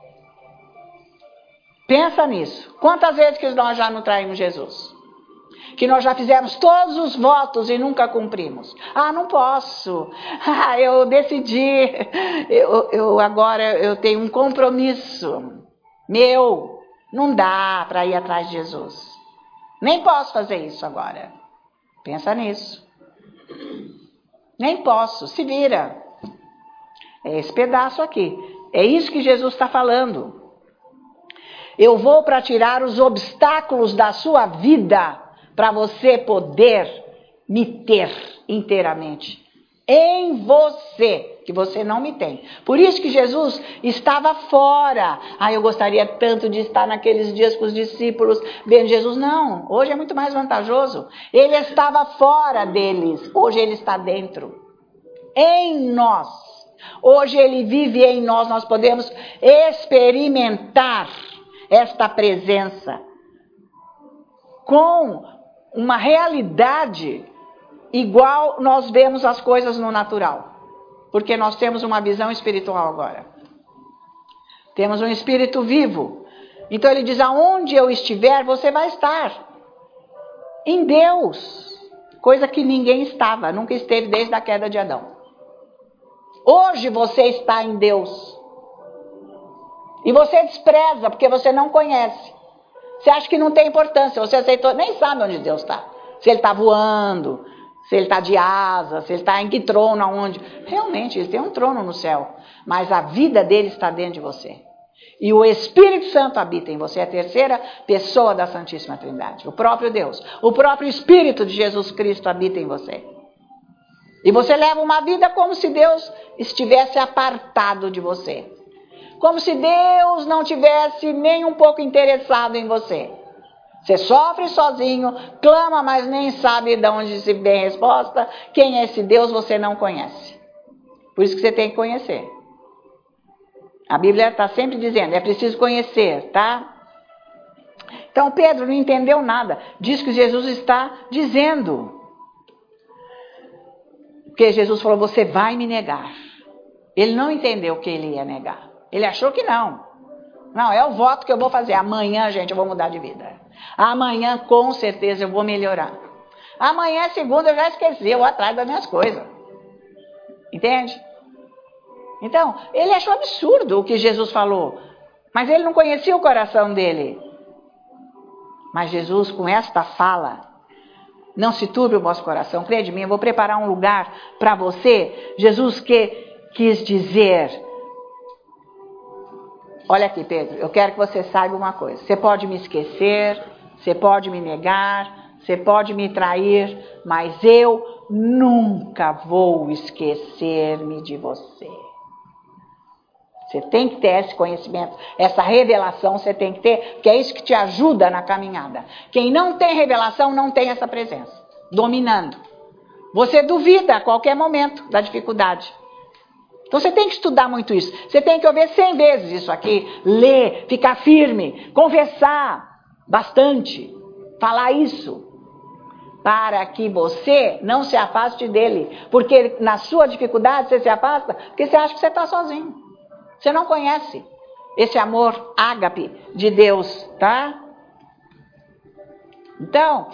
Pensa nisso. Quantas vezes que nós já não traímos Jesus? Que nós já fizemos todos os votos e nunca cumprimos. Ah, não posso. Ah, eu decidi. Eu, eu agora eu tenho um compromisso meu. Não dá para ir atrás de Jesus. Nem posso fazer isso agora. Pensa nisso. Nem posso. Se vira. É esse pedaço aqui. É isso que Jesus está falando. Eu vou para tirar os obstáculos da sua vida, para você poder me ter inteiramente. Em você, que você não me tem. Por isso que Jesus estava fora. Ah, eu gostaria tanto de estar naqueles dias com os discípulos vendo Jesus. Não, hoje é muito mais vantajoso. Ele estava fora deles, hoje ele está dentro. Em nós. Hoje ele vive em nós, nós podemos experimentar esta presença com uma realidade igual nós vemos as coisas no natural, porque nós temos uma visão espiritual agora. Temos um espírito vivo. Então ele diz, aonde eu estiver, você vai estar. Em Deus, coisa que ninguém estava, nunca esteve desde a queda de Adão. Hoje você está em Deus. E você despreza porque você não conhece. Você acha que não tem importância. Você aceitou, nem sabe onde Deus está. Se ele está voando, se ele está de asa, se ele está em que trono, aonde. Realmente, ele tem um trono no céu. Mas a vida dele está dentro de você. E o Espírito Santo habita em você. É a terceira pessoa da Santíssima Trindade. O próprio Deus. O próprio Espírito de Jesus Cristo habita em você. E você leva uma vida como se Deus estivesse apartado de você. Como se Deus não tivesse nem um pouco interessado em você. Você sofre sozinho, clama, mas nem sabe de onde se vem a resposta. Quem é esse Deus você não conhece. Por isso que você tem que conhecer. A Bíblia está sempre dizendo, é preciso conhecer, tá? Então Pedro não entendeu nada. Diz que Jesus está dizendo. Porque Jesus falou, você vai me negar. Ele não entendeu que ele ia negar. Ele achou que não. Não, é o voto que eu vou fazer. Amanhã, gente, eu vou mudar de vida. Amanhã, com certeza, eu vou melhorar. Amanhã, segunda, eu já esqueci. Eu vou atrás das minhas coisas. Entende? Então, ele achou absurdo o que Jesus falou. Mas ele não conhecia o coração dele. Mas Jesus, com esta fala, não se turbe o vosso coração, crê de mim, eu vou preparar um lugar para você. Jesus que, quis dizer, olha aqui, Pedro, eu quero que você saiba uma coisa. Você pode me esquecer, você pode me negar, você pode me trair, mas eu nunca vou esquecer-me de você. Você tem que ter esse conhecimento, essa revelação você tem que ter, porque é isso que te ajuda na caminhada. Quem não tem revelação não tem essa presença, dominando. Você duvida a qualquer momento da dificuldade. Então você tem que estudar muito isso. Você tem que ouvir cem vezes isso aqui, ler, ficar firme, conversar bastante, falar isso, para que você não se afaste dele. Porque na sua dificuldade você se afasta porque você acha que você está sozinho. Você não conhece esse amor ágape de Deus, tá? Então,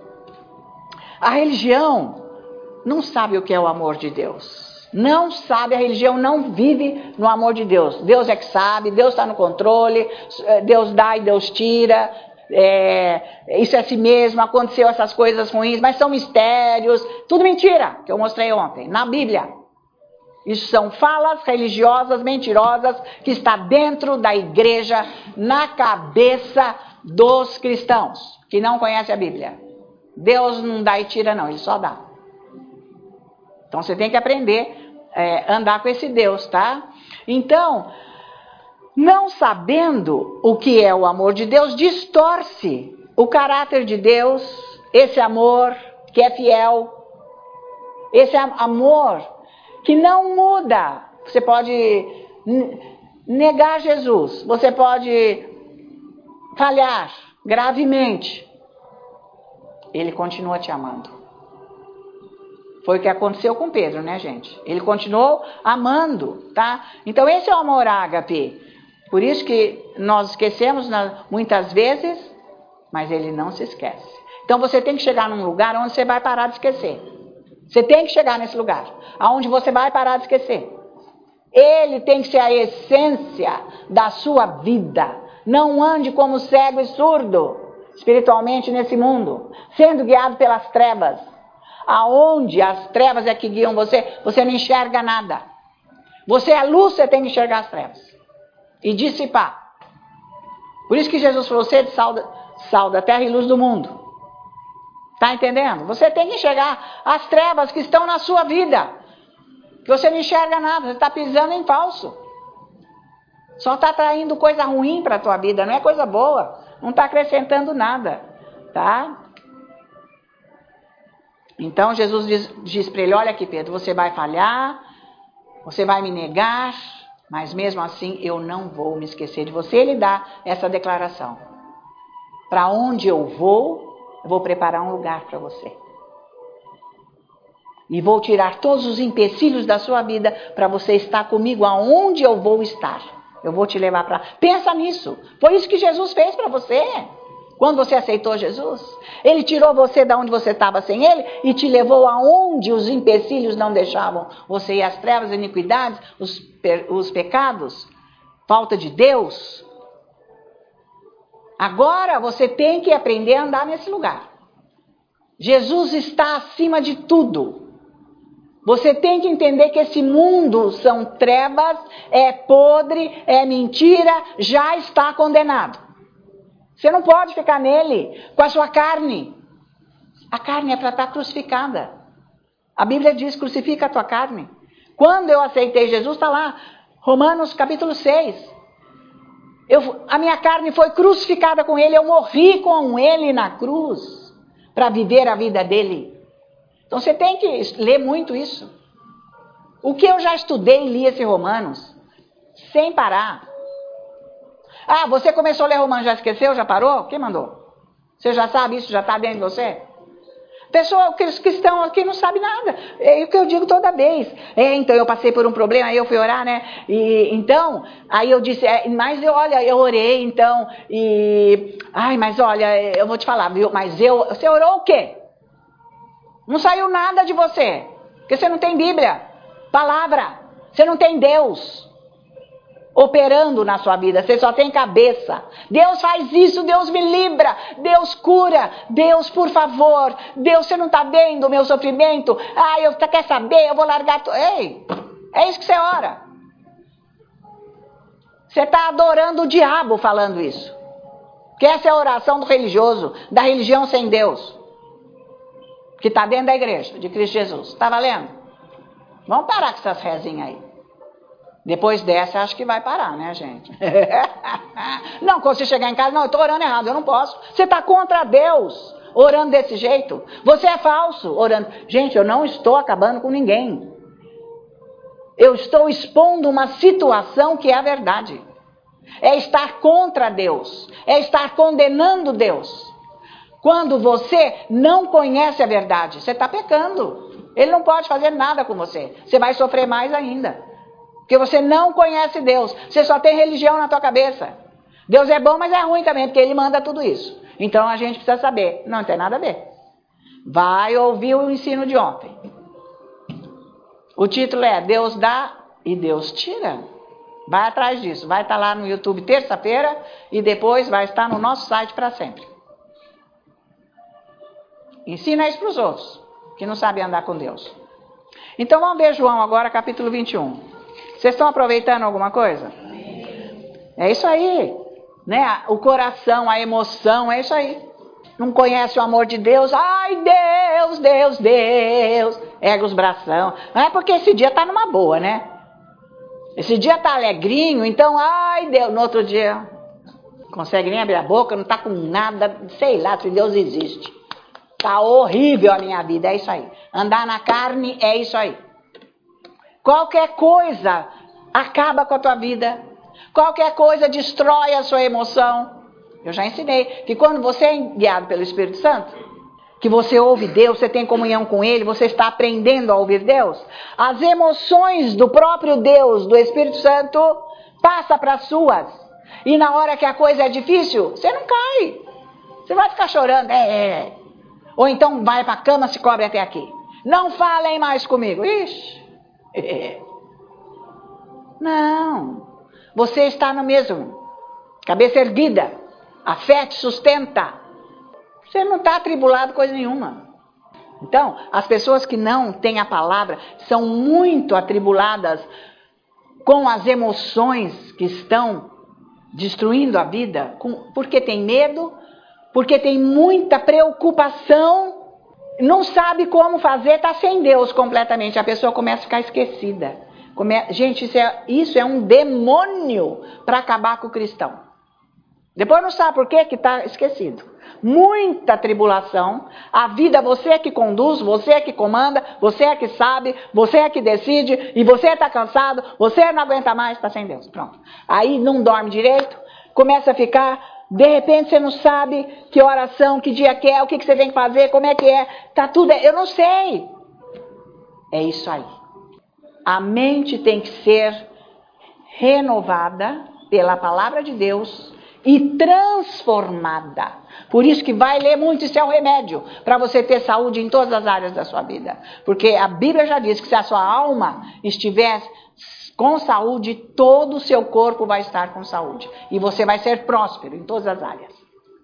a religião não sabe o que é o amor de Deus. Não sabe, a religião não vive no amor de Deus. Deus é que sabe, Deus está no controle, Deus dá e Deus tira. É, isso é assim mesmo, aconteceu essas coisas ruins, mas são mistérios. Tudo mentira, que eu mostrei ontem, na Bíblia. Isso são falas religiosas, mentirosas, que está dentro da igreja, na cabeça dos cristãos, que não conhecem a Bíblia. Deus não dá e tira não, ele só dá. Então você tem que aprender a é, andar com esse Deus, tá? Então, não sabendo o que é o amor de Deus, distorce o caráter de Deus, esse amor que é fiel, esse amor que não muda. Você pode negar Jesus, você pode falhar gravemente, ele continua te amando. Foi o que aconteceu com Pedro, né, gente? Ele continuou amando, tá? Então esse é o amor ágape. Por isso que nós esquecemos muitas vezes, mas ele não se esquece. Então você tem que chegar num lugar onde você vai parar de esquecer. Você tem que chegar nesse lugar, aonde você vai parar de esquecer. Ele tem que ser a essência da sua vida. Não ande como cego e surdo, espiritualmente nesse mundo, sendo guiado pelas trevas. Aonde as trevas é que guiam você, você não enxerga nada. Você é luz, você tem que enxergar as trevas. E dissipar. Por isso que Jesus falou, sede sal da, sal da terra e luz do mundo. Está entendendo? Você tem que enxergar as trevas que estão na sua vida. Que você não enxerga nada, você está pisando em falso. Só está traindo coisa ruim para a tua vida, não é coisa boa. Não está acrescentando nada, tá? Então Jesus diz, diz para ele, olha aqui Pedro, você vai falhar, você vai me negar, mas mesmo assim eu não vou me esquecer de você. Ele dá essa declaração. Para onde eu vou, eu vou preparar um lugar para você. E vou tirar todos os empecilhos da sua vida para você estar comigo aonde eu vou estar. Eu vou te levar para... Pensa nisso. Foi isso que Jesus fez para você. Quando você aceitou Jesus. Ele tirou você de onde você estava sem ele e te levou aonde os empecilhos não deixavam você ir. As trevas, as iniquidades, os, os pecados, falta de Deus. Agora você tem que aprender a andar nesse lugar. Jesus está acima de tudo. Você tem que entender que esse mundo são trevas, é podre, é mentira, já está condenado. Você não pode ficar nele com a sua carne. A carne é para estar crucificada. A Bíblia diz, crucifica a tua carne. Quando eu aceitei Jesus, está lá, Romanos capítulo seis. Eu, a minha carne foi crucificada com ele, eu morri com ele na cruz, para viver a vida dele. Então você tem que ler muito isso. O que eu já estudei e li esse Romanos, sem parar. Ah, você começou a ler Romanos, já esqueceu, já parou? Quem mandou? Você já sabe isso, já está dentro de você? Pessoal, que cristão aqui não sabe nada. É o que eu digo toda vez. É, então eu passei por um problema, aí eu fui orar, né? E então, aí eu disse, é, mas eu, olha, eu orei, então, e... Ai, mas olha, eu vou te falar, viu? Mas eu... Você orou o quê? Não saiu nada de você. Porque você não tem Bíblia, palavra. Você não tem Deus. operando na sua vida, você só tem cabeça. Deus faz isso, Deus me livra, Deus cura, Deus, por favor, Deus, você não está vendo o meu sofrimento? Ah, eu, você quer saber? Eu vou largar tudo. Ei, é isso que você ora. Você está adorando o diabo falando isso. Que essa é a oração do religioso, da religião sem Deus, que está dentro da igreja de Cristo Jesus. Está valendo? Vamos parar com essas rezinhas aí. Depois dessa, acho que vai parar, né, gente? Não, quando você chegar em casa, não, eu estou orando errado, eu não posso. Você está contra Deus, orando desse jeito. Você é falso, orando. Gente, eu não estou acabando com ninguém. Eu estou expondo uma situação que é a verdade. É estar contra Deus. É estar condenando Deus. Quando você não conhece a verdade, você está pecando. Ele não pode fazer nada com você. Você vai sofrer mais ainda. Porque você não conhece Deus. Você só tem religião na tua cabeça. Deus é bom, mas é ruim também, porque Ele manda tudo isso. Então a gente precisa saber. Não tem nada a ver. Vai ouvir o ensino de ontem. O título é Deus dá e Deus tira. Vai atrás disso. Vai estar lá no YouTube terça-feira e depois vai estar no nosso site para sempre. Ensina isso para os outros, que não sabem andar com Deus. Então vamos ver João agora, capítulo vinte e um. Vocês estão aproveitando alguma coisa? É isso aí, né? O coração, a emoção, é isso aí. Não conhece o amor de Deus? Ai, Deus, Deus, Deus. Erga os bração. Não é porque esse dia tá numa boa, né? Esse dia tá alegrinho, então, ai, Deus. No outro dia, não consegue nem abrir a boca, não tá com nada, sei lá, se Deus existe. Tá horrível a minha vida, é isso aí. Andar na carne é isso aí. Qualquer coisa acaba com a tua vida. Qualquer coisa destrói a sua emoção. Eu já ensinei que quando você é guiado pelo Espírito Santo, que você ouve Deus, você tem comunhão com Ele, você está aprendendo a ouvir Deus, as emoções do próprio Deus, do Espírito Santo, passa para as suas. E na hora que a coisa é difícil, você não cai. Você vai ficar chorando. É, é. Ou então vai para a cama, se cobre até aqui. Não falem mais comigo. Ixi. Não, você está no mesmo, cabeça erguida, a fé te sustenta, você não está atribulado coisa nenhuma. Então, as pessoas que não têm a palavra são muito atribuladas com as emoções que estão destruindo a vida, porque tem medo, porque tem muita preocupação. Não sabe como fazer, está sem Deus completamente. A pessoa começa a ficar esquecida. Come... Gente, isso é, isso é um demônio para acabar com o cristão. Depois não sabe por quê que está esquecido. Muita tribulação. A vida você é que conduz, você é que comanda, você é que sabe, você é que decide, e você está cansado, você não aguenta mais, está sem Deus. Pronto. Aí não dorme direito, começa a ficar... De repente você não sabe que oração, que dia que é, o que, que você tem que fazer, como é que é. Tá tudo, eu não sei. É isso aí. A mente tem que ser renovada pela palavra de Deus e transformada. Por isso que vai ler muito, isso é o remédio para você ter saúde em todas as áreas da sua vida. Porque a Bíblia já diz que se a sua alma estiver com saúde, todo o seu corpo vai estar com saúde. E você vai ser próspero em todas as áreas.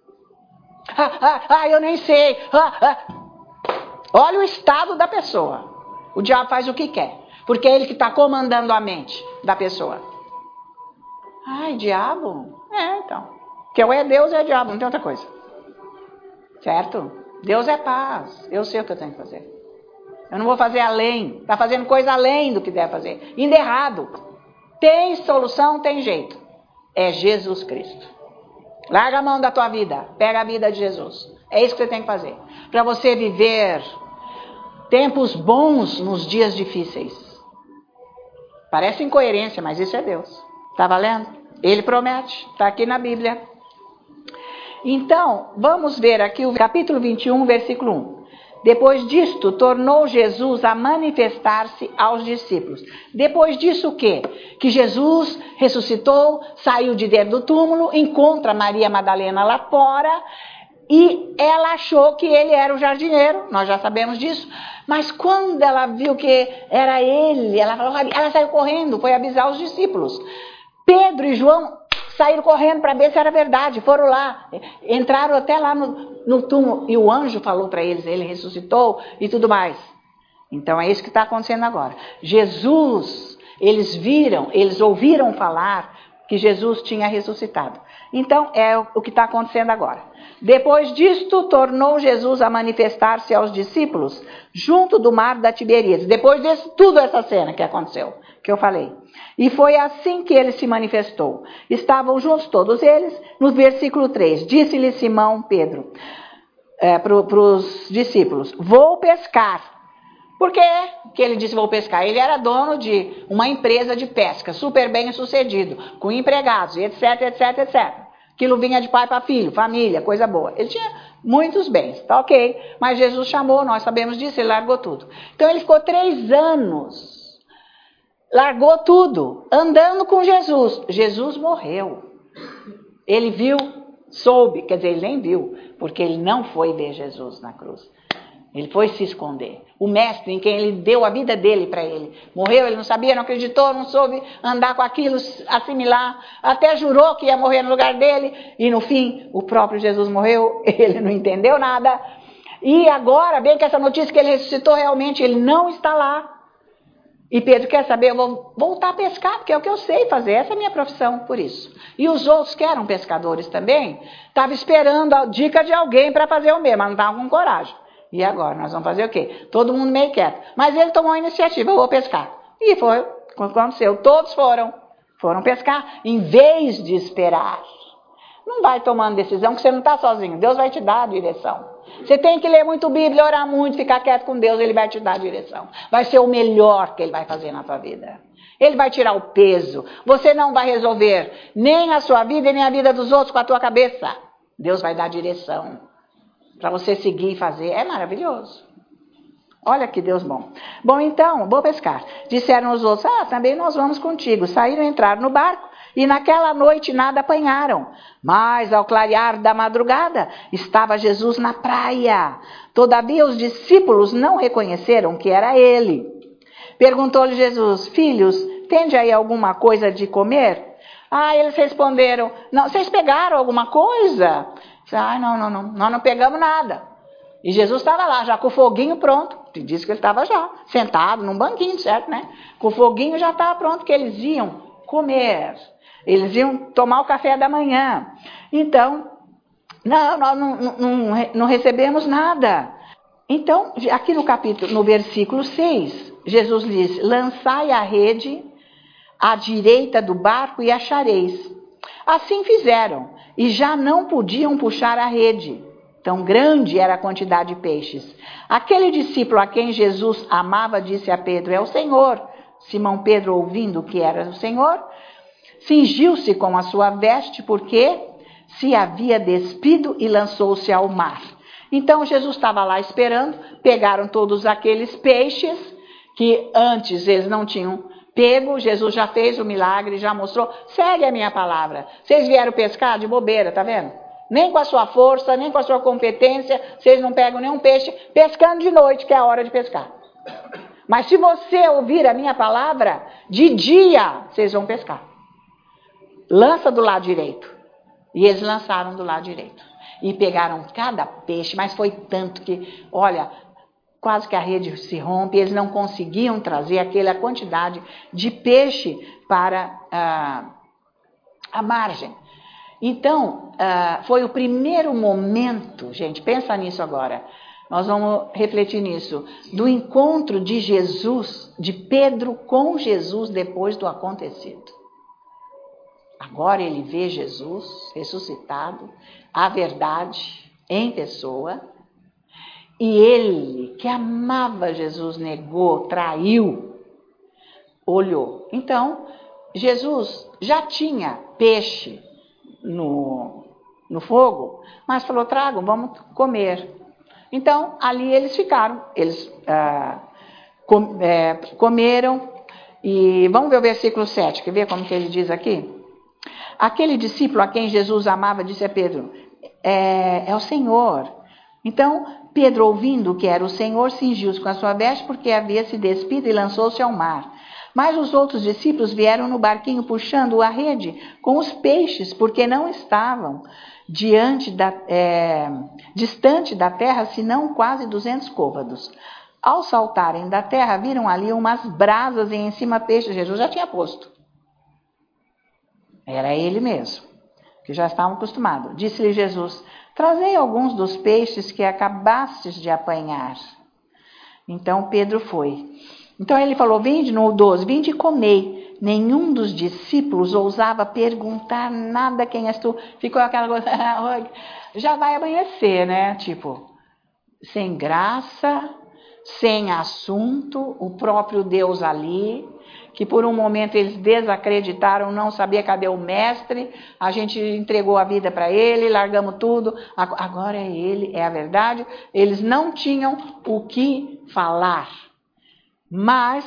Ah, ah, ah eu nem sei. Ah, ah. Olha o estado da pessoa. O diabo faz o que quer. Porque é ele que está comandando a mente da pessoa. Ai, diabo? É, então. Porque ou é Deus ou é diabo, não tem outra coisa. Certo? Deus é paz. Eu sei o que eu tenho que fazer. Eu não vou fazer além. Está fazendo coisa além do que deve fazer. Indo errado. Tem solução, tem jeito. É Jesus Cristo. Larga a mão da tua vida. Pega a vida de Jesus. É isso que você tem que fazer. Para você viver tempos bons nos dias difíceis. Parece incoerência, mas isso é Deus. Está valendo? Ele promete. Está aqui na Bíblia. Então, vamos ver aqui o capítulo vinte e um, versículo um. Depois disto, tornou Jesus a manifestar-se aos discípulos. Depois disso o quê? Que Jesus ressuscitou, saiu de dentro do túmulo, encontra Maria Madalena lá fora, e ela achou que ele era o jardineiro, nós já sabemos disso, mas quando ela viu que era ele, ela, falou, ela saiu correndo, foi avisar os discípulos. Pedro e João saíram correndo para ver se era verdade. Foram lá, entraram até lá no, no túmulo. E o anjo falou para eles, ele ressuscitou e tudo mais. Então é isso que está acontecendo agora. Jesus, eles viram, eles ouviram falar que Jesus tinha ressuscitado. Então é o que está acontecendo agora. Depois disto, tornou Jesus a manifestar-se aos discípulos junto do mar da Tiberíades. Depois de tudo essa cena que aconteceu, que eu falei. E foi assim que ele se manifestou. Estavam juntos todos eles. No versículo três, disse-lhe Simão Pedro, é, para os discípulos, vou pescar. Por que que ele disse vou pescar? Ele era dono de uma empresa de pesca, super bem sucedido, com empregados, etc, etc, etcétera. Aquilo vinha de pai para filho, família, coisa boa. Ele tinha muitos bens, tá ok. Mas Jesus chamou, nós sabemos disso, ele largou tudo. Então ele ficou três anos, largou tudo, andando com Jesus. Jesus morreu. Ele viu, soube, quer dizer, ele nem viu, porque ele não foi ver Jesus na cruz. Ele foi se esconder. O mestre em quem ele deu a vida dele para ele. Morreu, ele não sabia, não acreditou, não soube andar com aquilo, assimilar. Até jurou que ia morrer no lugar dele. E no fim, o próprio Jesus morreu. Ele não entendeu nada. E agora, bem que essa notícia que ele ressuscitou, realmente ele não está lá. E Pedro quer saber, eu vou voltar a pescar, porque é o que eu sei fazer. Essa é a minha profissão, por isso. E os outros que eram pescadores também, estavam esperando a dica de alguém para fazer o mesmo, mas não estavam com coragem. E agora, nós vamos fazer o quê? Todo mundo meio quieto. Mas ele tomou a iniciativa, eu vou pescar. E foi o que aconteceu. Todos foram. Foram pescar, em vez de esperar. Não vai tomando decisão, que você não está sozinho. Deus vai te dar a direção. Você tem que ler muito Bíblia, orar muito, ficar quieto com Deus, ele vai te dar a direção. Vai ser o melhor que ele vai fazer na tua vida. Ele vai tirar o peso. Você não vai resolver nem a sua vida e nem a vida dos outros com a tua cabeça. Deus vai dar a direção. Para você seguir e fazer, é maravilhoso. Olha que Deus bom. Bom, então, vou pescar. Disseram os outros, ah, também nós vamos contigo. Saíram, entraram no barco e naquela noite nada apanharam. Mas ao clarear da madrugada, estava Jesus na praia. Todavia os discípulos não reconheceram que era ele. Perguntou-lhe Jesus, filhos, tende aí alguma coisa de comer? Ah, eles responderam, não, vocês pegaram alguma coisa? Ah, não, não, não, nós não pegamos nada. E Jesus estava lá, já com o foguinho pronto. Te disse que ele estava já, sentado num banquinho, certo, né? Com o foguinho já estava pronto, que eles iam comer. Eles iam tomar o café da manhã. Então, não, nós não, não, não, não recebemos nada. Então, aqui no capítulo, no versículo seis, Jesus diz, lançai a rede à direita do barco e achareis. Assim fizeram, e já não podiam puxar a rede. Tão grande era a quantidade de peixes. Aquele discípulo a quem Jesus amava disse a Pedro, é o Senhor. Simão Pedro, ouvindo que era o Senhor, cingiu-se com a sua veste, porque se havia despido e lançou-se ao mar. Então Jesus estava lá esperando, pegaram todos aqueles peixes, que antes eles não tinham pego, Jesus já fez o milagre, já mostrou, segue a minha palavra. Vocês vieram pescar de bobeira, tá vendo? Nem com a sua força, nem com a sua competência, vocês não pegam nenhum peixe, pescando de noite, que é a hora de pescar. Mas se você ouvir a minha palavra, de dia vocês vão pescar. Lança do lado direito. E eles lançaram do lado direito. E pegaram cada peixe, mas foi tanto que, olha, quase que a rede se rompe, eles não conseguiam trazer aquela quantidade de peixe para ah, a margem. Então, ah, foi o primeiro momento, gente, pensa nisso agora, nós vamos refletir nisso, do encontro de Jesus, de Pedro com Jesus depois do acontecido. Agora ele vê Jesus ressuscitado, a verdade em pessoa, e ele, que amava Jesus, negou, traiu, olhou. Então, Jesus já tinha peixe no, no fogo, mas falou, tragam, vamos comer. Então, ali eles ficaram, eles ah, com, é, comeram, e vamos ver o versículo sete, quer ver como que ele diz aqui? Aquele discípulo a quem Jesus amava disse a Pedro, é, é o Senhor. Então, Pedro, ouvindo que era o Senhor, cingiu-se com a sua veste, porque havia se despido e lançou-se ao mar. Mas os outros discípulos vieram no barquinho puxando a rede com os peixes, porque não estavam diante da, é, distante da terra, senão quase duzentos côvados. Ao saltarem da terra, viram ali umas brasas e em cima peixes. Jesus já tinha posto. Era ele mesmo, que já estavam acostumados. Disse-lhe Jesus: trazei alguns dos peixes que acabastes de apanhar. Então Pedro foi. Então ele falou: vinde, no doze, vinde e comei. Nenhum dos discípulos ousava perguntar nada: quem és tu? Ficou aquela coisa, já vai amanhecer, né? Tipo, sem graça, sem assunto, o próprio Deus ali, que por um momento eles desacreditaram, não sabia cadê o mestre, a gente entregou a vida para ele, largamos tudo, agora é ele, é a verdade. Eles não tinham o que falar, mas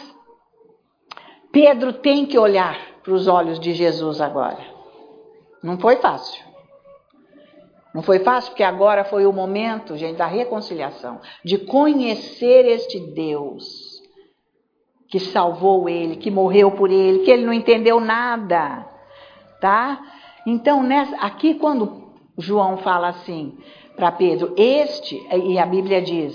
Pedro tem que olhar para os olhos de Jesus agora. Não foi fácil. Não foi fácil, porque agora foi o momento, gente, da reconciliação, de conhecer este Deus que salvou ele, que morreu por ele, que ele não entendeu nada, tá? Então, nessa, aqui quando João fala assim para Pedro, este, e a Bíblia diz,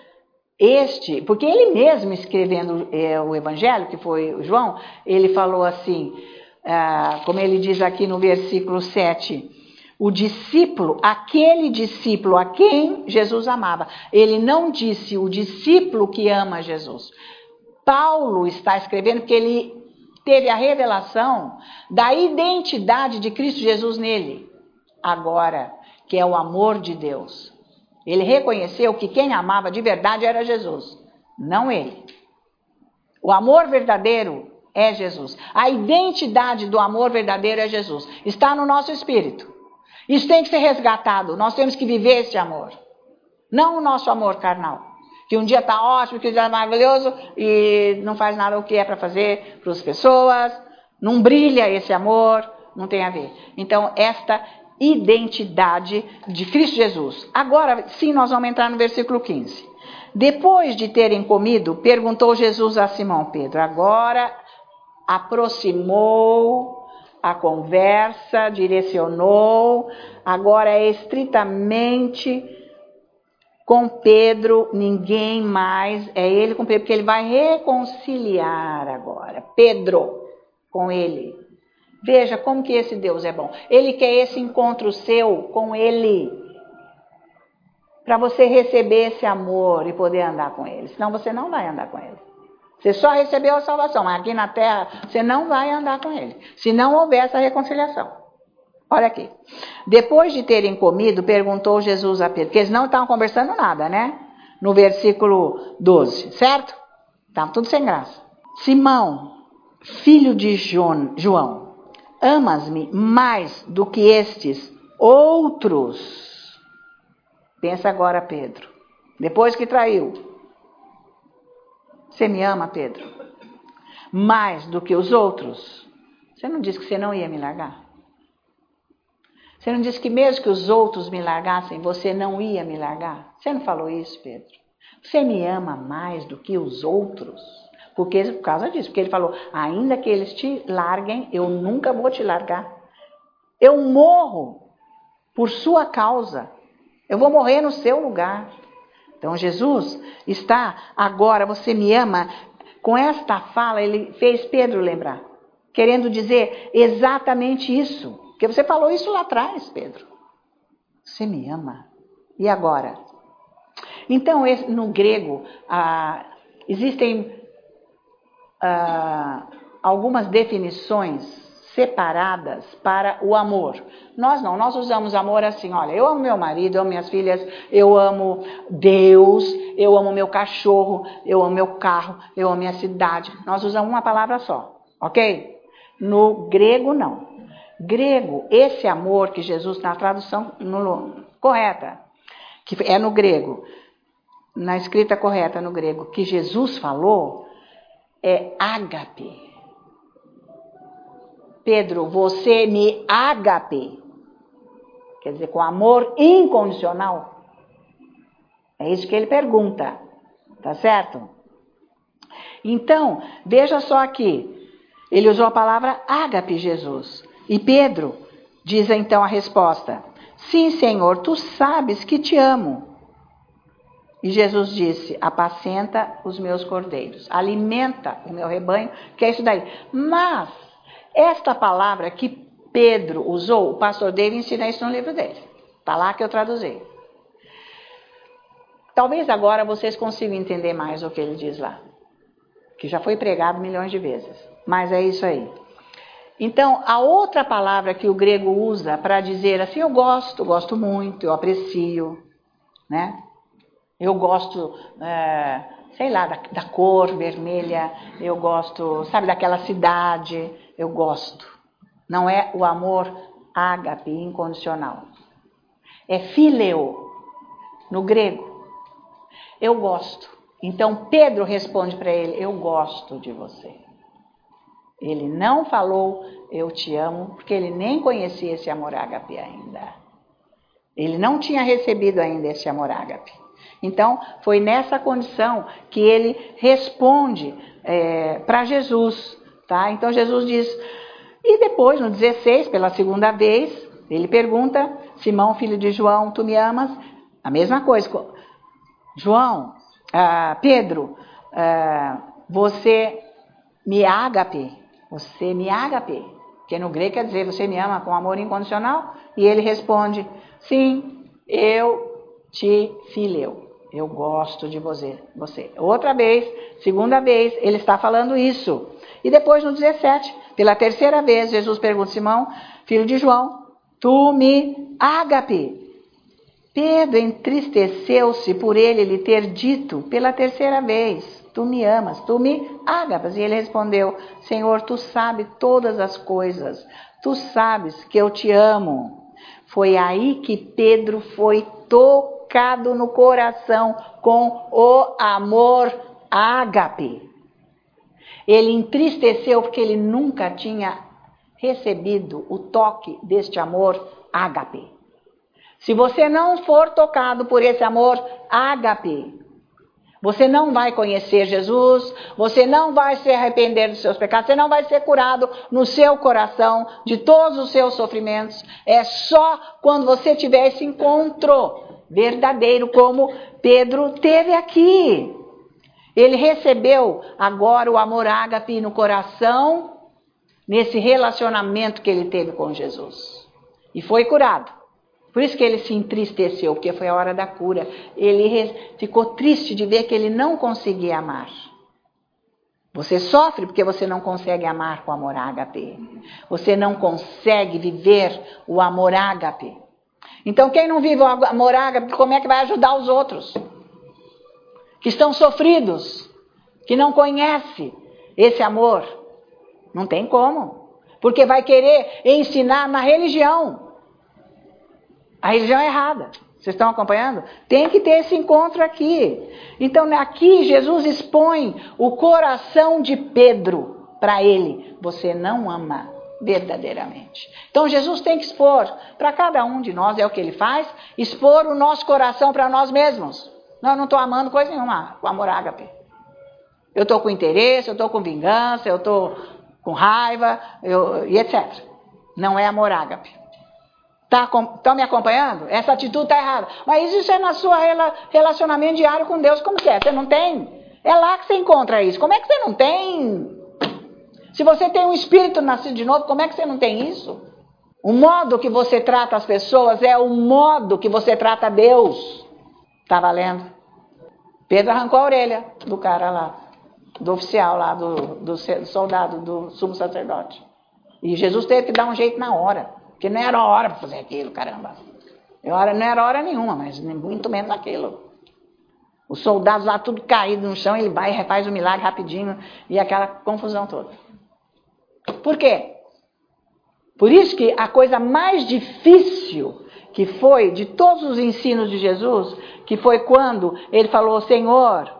este, porque ele mesmo escrevendo é, o Evangelho, que foi o João, ele falou assim, ah, como ele diz aqui no versículo sete, o discípulo, aquele discípulo a quem Jesus amava. Ele não disse o discípulo que ama Jesus. Paulo está escrevendo porque ele teve a revelação da identidade de Cristo Jesus nele. Agora, que é o amor de Deus. Ele reconheceu que quem amava de verdade era Jesus, não ele. O amor verdadeiro é Jesus. A identidade do amor verdadeiro é Jesus. Está no nosso espírito. Isso tem que ser resgatado. Nós temos que viver esse amor. Não o nosso amor carnal. Que um dia está ótimo, que um dia é maravilhoso e não faz nada o que é para fazer para as pessoas. Não brilha esse amor. Não tem a ver. Então, esta identidade de Cristo Jesus. Agora, sim, nós vamos entrar no versículo quinze. Depois de terem comido, perguntou Jesus a Simão Pedro. Agora, aproximou a conversa, direcionou, agora é estritamente com Pedro, ninguém mais, é ele com Pedro, porque ele vai reconciliar agora, Pedro, com ele. Veja como que esse Deus é bom. Ele quer esse encontro seu com ele, para você receber esse amor e poder andar com ele, senão você não vai andar com ele. Você só recebeu a salvação, mas aqui na terra você não vai andar com ele, se não houver essa reconciliação. Olha aqui. Depois de terem comido, perguntou Jesus a Pedro, porque eles não estavam conversando nada, né? No versículo doze, certo? Estava tudo sem graça. Simão, filho de João, amas-me mais do que estes outros? Pensa agora, Pedro. Depois que traiu. Você me ama, Pedro? Mais do que os outros? Você não disse que você não ia me largar? Você não disse que mesmo que os outros me largassem, você não ia me largar? Você não falou isso, Pedro? Você me ama mais do que os outros? Porque, por causa disso, porque ele falou, ainda que eles te larguem, eu nunca vou te largar. Eu morro por sua causa. Eu vou morrer no seu lugar. Então, Jesus está agora, você me ama, com esta fala, ele fez Pedro lembrar, querendo dizer exatamente isso, porque você falou isso lá atrás, Pedro. Você me ama. E agora? Então, no grego, ah, existem ah, algumas definições separadas para o amor. Nós não, nós usamos amor assim, olha, eu amo meu marido, eu amo minhas filhas, eu amo Deus, eu amo meu cachorro, eu amo meu carro, eu amo minha cidade. Nós usamos uma palavra só, ok? No grego, não. Grego, esse amor que Jesus, na tradução no, correta, que é no grego, na escrita correta no grego, que Jesus falou, é ágape. Pedro, você me ágape, quer dizer, com amor incondicional. É isso que ele pergunta, tá certo? Então, veja só aqui, ele usou a palavra ágape, Jesus. E Pedro diz então a resposta: sim, Senhor, tu sabes que te amo. E Jesus disse: apacenta os meus cordeiros, alimenta o meu rebanho, que é isso daí. Mas, esta palavra que Pedro usou, o pastor David ensina isso no livro dele. Está lá que eu traduzi. Talvez agora vocês consigam entender mais o que ele diz lá, que já foi pregado milhões de vezes, mas é isso aí. Então, a outra palavra que o grego usa para dizer assim, eu gosto, gosto muito, eu aprecio, né? Eu gosto, é, sei lá, da, da cor vermelha, eu gosto, sabe, daquela cidade, eu gosto. Não é o amor ágape, incondicional. É phileo, no grego. Eu gosto. Então Pedro responde para ele, eu gosto de você. Ele não falou, eu te amo, porque ele nem conhecia esse amor ágape ainda. Ele não tinha recebido ainda esse amor ágape. Então, foi nessa condição que ele responde é, para Jesus. Tá? Então, Jesus diz... E depois, no dezesseis, pela segunda vez, ele pergunta, Simão, filho de João, tu me amas? A mesma coisa. João, ah, Pedro, ah, você me ágape? Você me ágape? Que no grego quer dizer, você me ama com amor incondicional? E ele responde, sim, eu te fileu. Eu gosto de você. você. Outra vez, segunda vez, ele está falando isso. E depois no dezessete, pela terceira vez, Jesus pergunta, Simão, filho de João, tu me ágape? Pedro entristeceu-se por ele lhe ter dito pela terceira vez, tu me amas, tu me ágapas. E ele respondeu, Senhor, tu sabes todas as coisas, tu sabes que eu te amo. Foi aí que Pedro foi tocado no coração com o amor ágape. Ele entristeceu porque ele nunca tinha recebido o toque deste amor ágape. Se você não for tocado por esse amor ágape, você não vai conhecer Jesus, você não vai se arrepender dos seus pecados, você não vai ser curado no seu coração de todos os seus sofrimentos. É só quando você tiver esse encontro verdadeiro, como Pedro teve aqui. Ele recebeu agora o amor ágape no coração, nesse relacionamento que ele teve com Jesus. E foi curado. Por isso que ele se entristeceu, porque foi a hora da cura. Ele ficou triste de ver que ele não conseguia amar. Você sofre porque você não consegue amar com amor ágape. Você não consegue viver o amor ágape. Então quem não vive o amor ágape, como é que vai ajudar os outros? Que estão sofridos, que não conhecem esse amor. Não tem como. Porque vai querer ensinar na religião. A religião é errada. Vocês estão acompanhando? Tem que ter esse encontro aqui. Então, aqui Jesus expõe o coração de Pedro para ele. Você não ama verdadeiramente. Então, Jesus tem que expor para cada um de nós, é o que ele faz, expor o nosso coração para nós mesmos. Não, eu não estou amando coisa nenhuma com amor ágape. Eu estou com interesse, eu estou com vingança, eu estou com raiva, eu, e etcétera. Não é amor ágape. Estão tá, me acompanhando? Essa atitude está errada. Mas isso é na sua rela, relacionamento diário com Deus. Como que é? Você não tem? É lá que você encontra isso. Como é que você não tem? Se você tem um espírito nascido de novo, como é que você não tem isso? O modo que você trata as pessoas é o modo que você trata Deus. Está valendo? Pedro arrancou a orelha do cara lá, do oficial lá, do, do soldado, do sumo sacerdote. E Jesus teve que dar um jeito na hora. Porque não era hora para fazer aquilo, caramba. Eu, não era hora nenhuma, mas muito menos aquilo. Os soldados lá tudo caído no chão, ele vai e refaz o milagre rapidinho e aquela confusão toda. Por quê? Por isso que a coisa mais difícil que foi de todos os ensinos de Jesus, que foi quando ele falou, Senhor,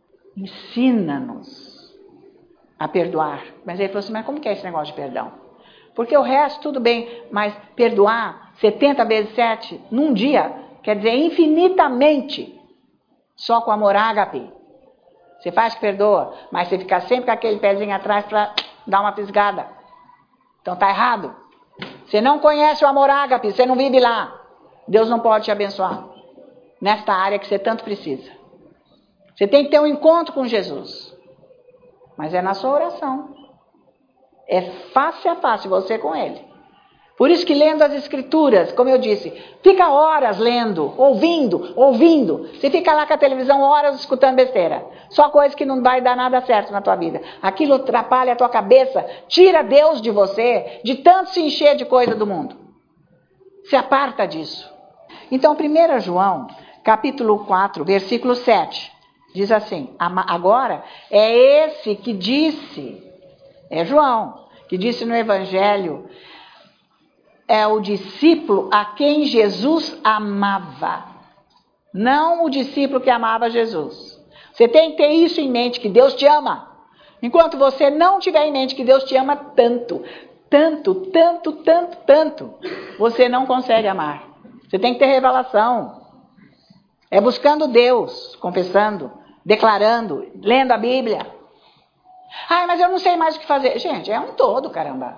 ensina-nos a perdoar. Mas ele falou assim, mas como que é esse negócio de perdão? Porque o resto, tudo bem, mas perdoar setenta vezes sete num dia, quer dizer infinitamente, só com amor ágape. Você faz que perdoa, mas você fica sempre com aquele pezinho atrás para dar uma fisgada. Então tá errado. Você não conhece o amor ágape, você não vive lá. Deus não pode te abençoar nesta área que você tanto precisa. Você tem que ter um encontro com Jesus. Mas é na sua oração. É face a face você com Ele. Por isso que lendo as escrituras, como eu disse, fica horas lendo, ouvindo, ouvindo. Você fica lá com a televisão horas escutando besteira. Só coisa que não vai dar nada certo na tua vida. Aquilo atrapalha a tua cabeça, tira Deus de você, de tanto se encher de coisa do mundo. Se aparta disso. Então, primeiro João, capítulo quatro, versículo sete, diz assim, agora é esse que disse, é João, que disse no Evangelho, é o discípulo a quem Jesus amava. Não o discípulo que amava Jesus. Você tem que ter isso em mente, que Deus te ama. Enquanto você não tiver em mente que Deus te ama tanto, tanto, tanto, tanto, tanto, você não consegue amar. Você tem que ter revelação. É buscando Deus, confessando, declarando, lendo a Bíblia. Ai, mas eu não sei mais o que fazer. Gente, é um todo, caramba.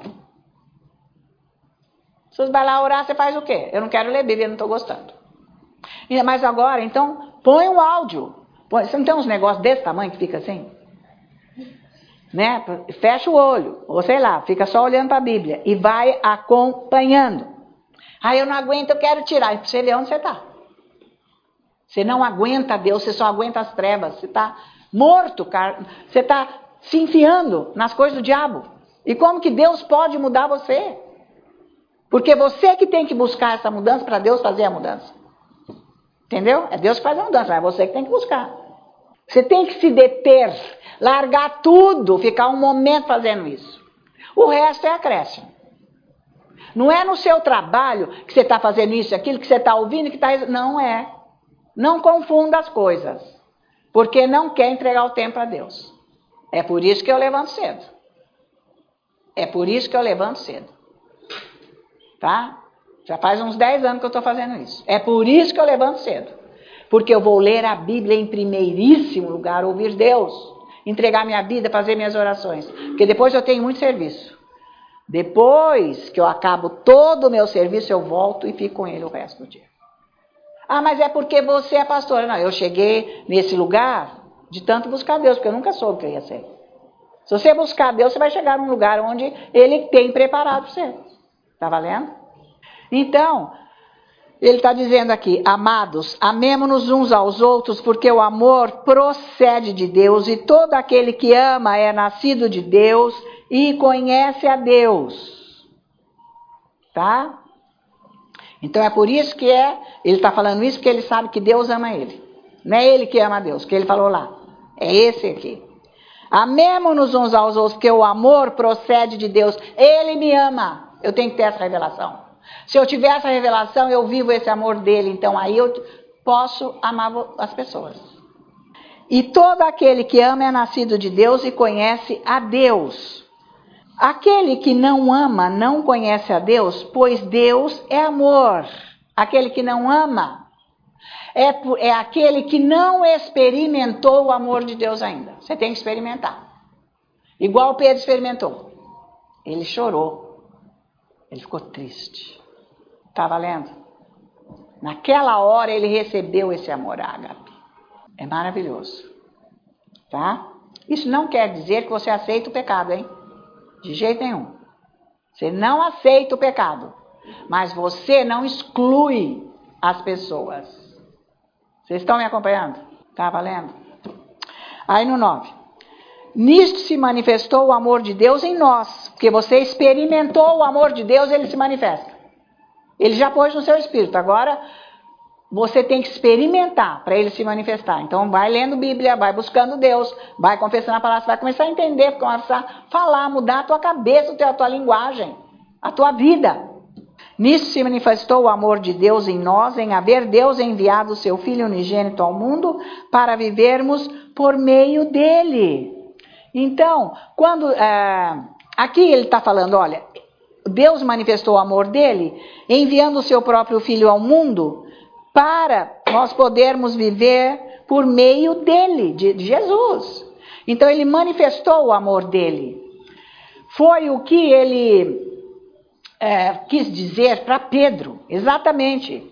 Se você vai lá orar, você faz o quê? Eu não quero ler Bíblia, eu não estou gostando. Mas agora, então, põe um áudio. Põe, você não tem uns negócios desse tamanho que fica assim? Né? Fecha o olho, ou sei lá, fica só olhando para a Bíblia e vai acompanhando. Ah, eu não aguento, eu quero tirar. E você vê onde você está. Você não aguenta Deus, você só aguenta as trevas. Você está morto, cara. Você está se enfiando nas coisas do diabo. E como que Deus pode mudar você? Porque você que tem que buscar essa mudança para Deus fazer a mudança. Entendeu? É Deus que faz a mudança, é você que tem que buscar. Você tem que se deter, largar tudo, ficar um momento fazendo isso. O resto é acréscimo. Não é no seu trabalho que você está fazendo isso, aquilo que você está ouvindo, que está... Não é. Não confunda as coisas. Porque não quer entregar o tempo a Deus. É por isso que eu levanto cedo. É por isso que eu levanto cedo. Tá? Já faz uns dez anos que eu estou fazendo isso. É por isso que eu levanto cedo. Porque eu vou ler a Bíblia em primeiríssimo lugar, ouvir Deus, entregar minha vida, fazer minhas orações. Porque depois eu tenho muito serviço. Depois que eu acabo todo o meu serviço, eu volto e fico com Ele o resto do dia. Ah, mas é porque você é pastora. Não, eu cheguei nesse lugar de tanto buscar Deus, porque eu nunca soube que eu ia ser. Se você buscar Deus, você vai chegar num lugar onde Ele tem preparado para você. Está valendo? Então, ele está dizendo aqui, amados, amemo-nos uns aos outros, porque o amor procede de Deus, e todo aquele que ama é nascido de Deus e conhece a Deus. Tá? Então é por isso que é, ele está falando isso, porque ele sabe que Deus ama ele. Não é ele que ama Deus, que ele falou lá. É esse aqui. Amemo-nos uns aos outros, porque o amor procede de Deus. Ele me ama. Eu tenho que ter essa revelação. Se eu tiver essa revelação, eu vivo esse amor dele. Então aí eu posso amar as pessoas. E todo aquele que ama é nascido de Deus e conhece a Deus. Aquele que não ama não conhece a Deus, pois Deus é amor. Aquele que não ama é, é aquele que não experimentou o amor de Deus ainda. Você tem que experimentar. Igual Pedro experimentou. Ele chorou. Ele ficou triste. Está valendo? Naquela hora ele recebeu esse amor ágape. É maravilhoso. Tá? Isso não quer dizer que você aceita o pecado, hein? De jeito nenhum. Você não aceita o pecado. Mas você não exclui as pessoas. Vocês estão me acompanhando? Está valendo? Aí no nove. Nisto se manifestou o amor de Deus em nós. Porque você experimentou o amor de Deus, ele se manifesta. Ele já pôs no seu espírito. Agora, você tem que experimentar para ele se manifestar. Então, vai lendo Bíblia, vai buscando Deus, vai confessando a palavra, você vai começar a entender, vai começar a falar, mudar a tua cabeça, a tua linguagem, a tua vida. Nisso se manifestou o amor de Deus em nós, em haver Deus enviado o seu Filho unigênito ao mundo para vivermos por meio dele. Então, quando é, aqui ele está falando, olha, Deus manifestou o amor dele, enviando o seu próprio Filho ao mundo para nós podermos viver por meio dele, de Jesus. Então ele manifestou o amor dele. Foi o que ele é, quis dizer para Pedro, exatamente.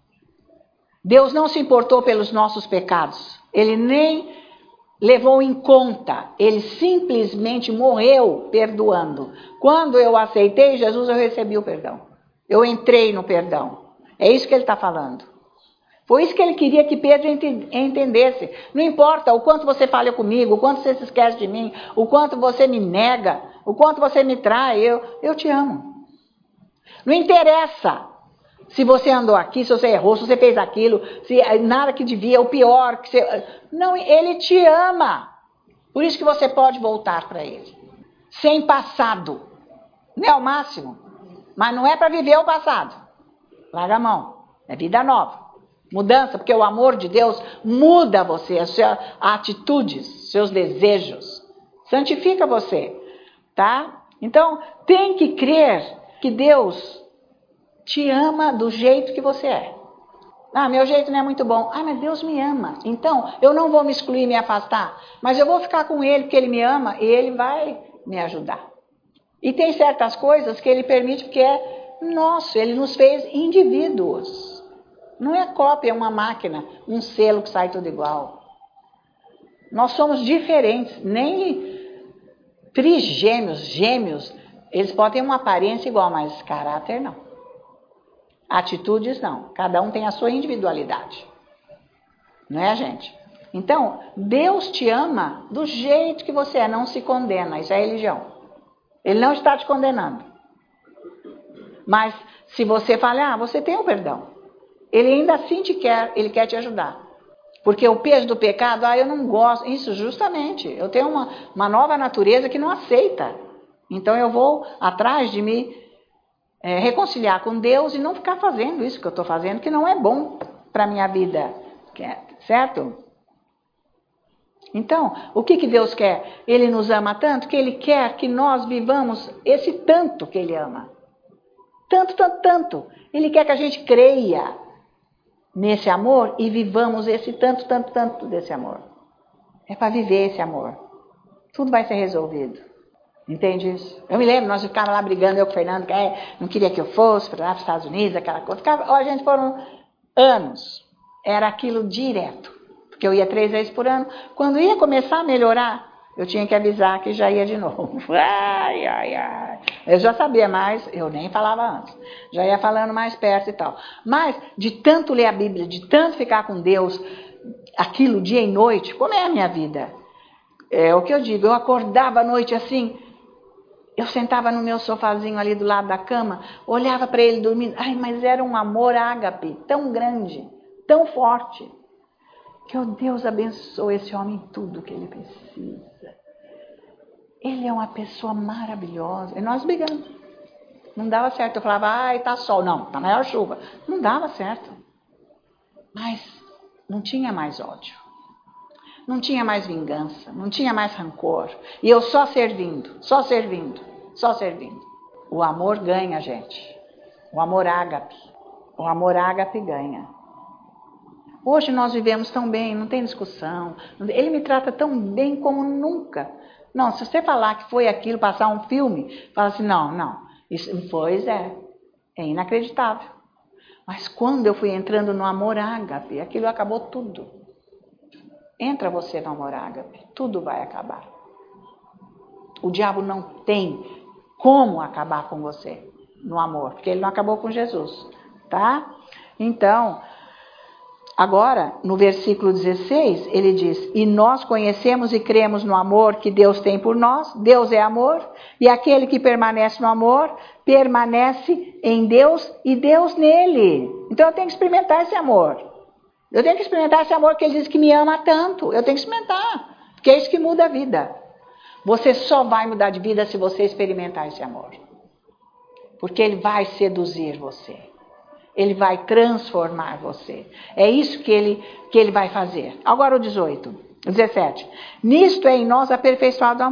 Deus não se importou pelos nossos pecados. Ele nem levou em conta. Ele simplesmente morreu perdoando. Quando eu aceitei Jesus, eu recebi o perdão. Eu entrei no perdão. É isso que ele está falando. Foi isso que ele queria que Pedro entendesse. Não importa o quanto você falha comigo, o quanto você se esquece de mim, o quanto você me nega, o quanto você me trai, eu, eu te amo. Não interessa se você andou aqui, se você errou, se você fez aquilo, se nada que devia, o pior. Que você... Não, ele te ama. Por isso que você pode voltar para ele. Sem passado. Não é o máximo. Mas não é para viver o passado. Larga a mão. É vida nova. Mudança, porque o amor de Deus muda você, as suas atitudes, seus desejos. Santifica você, tá? Então, tem que crer que Deus te ama do jeito que você é. Ah, meu jeito não é muito bom. Ah, mas Deus me ama. Então, eu não vou me excluir, me afastar. Mas eu vou ficar com Ele, porque Ele me ama e Ele vai me ajudar. E tem certas coisas que Ele permite porque é nosso. Ele nos fez indivíduos. Não é cópia, é uma máquina, um selo que sai tudo igual. Nós somos diferentes, nem trigêmeos, gêmeos, eles podem ter uma aparência igual, mas caráter não. Atitudes não, cada um tem a sua individualidade. Não é, gente? Então, Deus te ama do jeito que você é, não se condena, isso é religião. Ele não está te condenando. Mas se você falar, ah, você tem o perdão. Ele ainda assim te quer, ele quer te ajudar. Porque o peso do pecado, ah, eu não gosto. Isso, justamente. Eu tenho uma, uma nova natureza que não aceita. Então eu vou atrás de me é, reconciliar com Deus e não ficar fazendo isso que eu estou fazendo, que não é bom para a minha vida. Certo? Então, o que, que Deus quer? Ele nos ama tanto que Ele quer que nós vivamos esse tanto que Ele ama. Tanto, tanto, tanto. Ele quer que a gente creia nesse amor e vivamos esse tanto, tanto, tanto desse amor. É para viver esse amor. Tudo vai ser resolvido. Entende isso? Eu me lembro, nós ficávamos lá brigando, eu com o Fernando, que é, não queria que eu fosse para lá para os Estados Unidos, aquela coisa. Ficava, ó, a gente foram anos. Era aquilo direto. Porque eu ia três vezes por ano. Quando ia começar a melhorar, eu tinha que avisar que já ia de novo. Ai, ai, ai. Eu já sabia mais, eu nem falava antes. Já ia falando mais perto e tal. Mas, de tanto ler a Bíblia, de tanto ficar com Deus, aquilo dia e noite, como é a minha vida? É o que eu digo, eu acordava à noite assim, eu sentava no meu sofazinho ali do lado da cama, olhava para ele dormindo. Ai, mas era um amor ágape tão grande, tão forte. Que oh, Deus abençoe esse homem em tudo que ele precisa. Ele é uma pessoa maravilhosa. E nós brigamos. Não dava certo. Eu falava, ai, tá sol. Não, tá maior chuva. Não dava certo. Mas não tinha mais ódio. Não tinha mais vingança. Não tinha mais rancor. E eu só servindo, só servindo, só servindo. O amor ganha, gente. O amor ágape. O amor ágape ganha. Hoje nós vivemos tão bem, não tem discussão. Ele me trata tão bem como nunca. Não, se você falar que foi aquilo, passar um filme, fala assim, não, não. Isso, pois é, é inacreditável. Mas quando eu fui entrando no amor ágape, aquilo acabou tudo. Entra você no amor ágape, tudo vai acabar. O diabo não tem como acabar com você no amor, porque ele não acabou com Jesus, tá? Então... Agora, no versículo dezesseis, ele diz, e nós conhecemos e cremos no amor que Deus tem por nós, Deus é amor, e aquele que permanece no amor, permanece em Deus e Deus nele. Então eu tenho que experimentar esse amor. Eu tenho que experimentar esse amor que ele diz que me ama tanto. Eu tenho que experimentar, porque é isso que muda a vida. Você só vai mudar de vida se você experimentar esse amor. Porque ele vai seduzir você. Ele vai transformar você. É isso que ele, que ele vai fazer. Agora o dezoito, dezessete. Nisto é em nós aperfeiçoado o amor,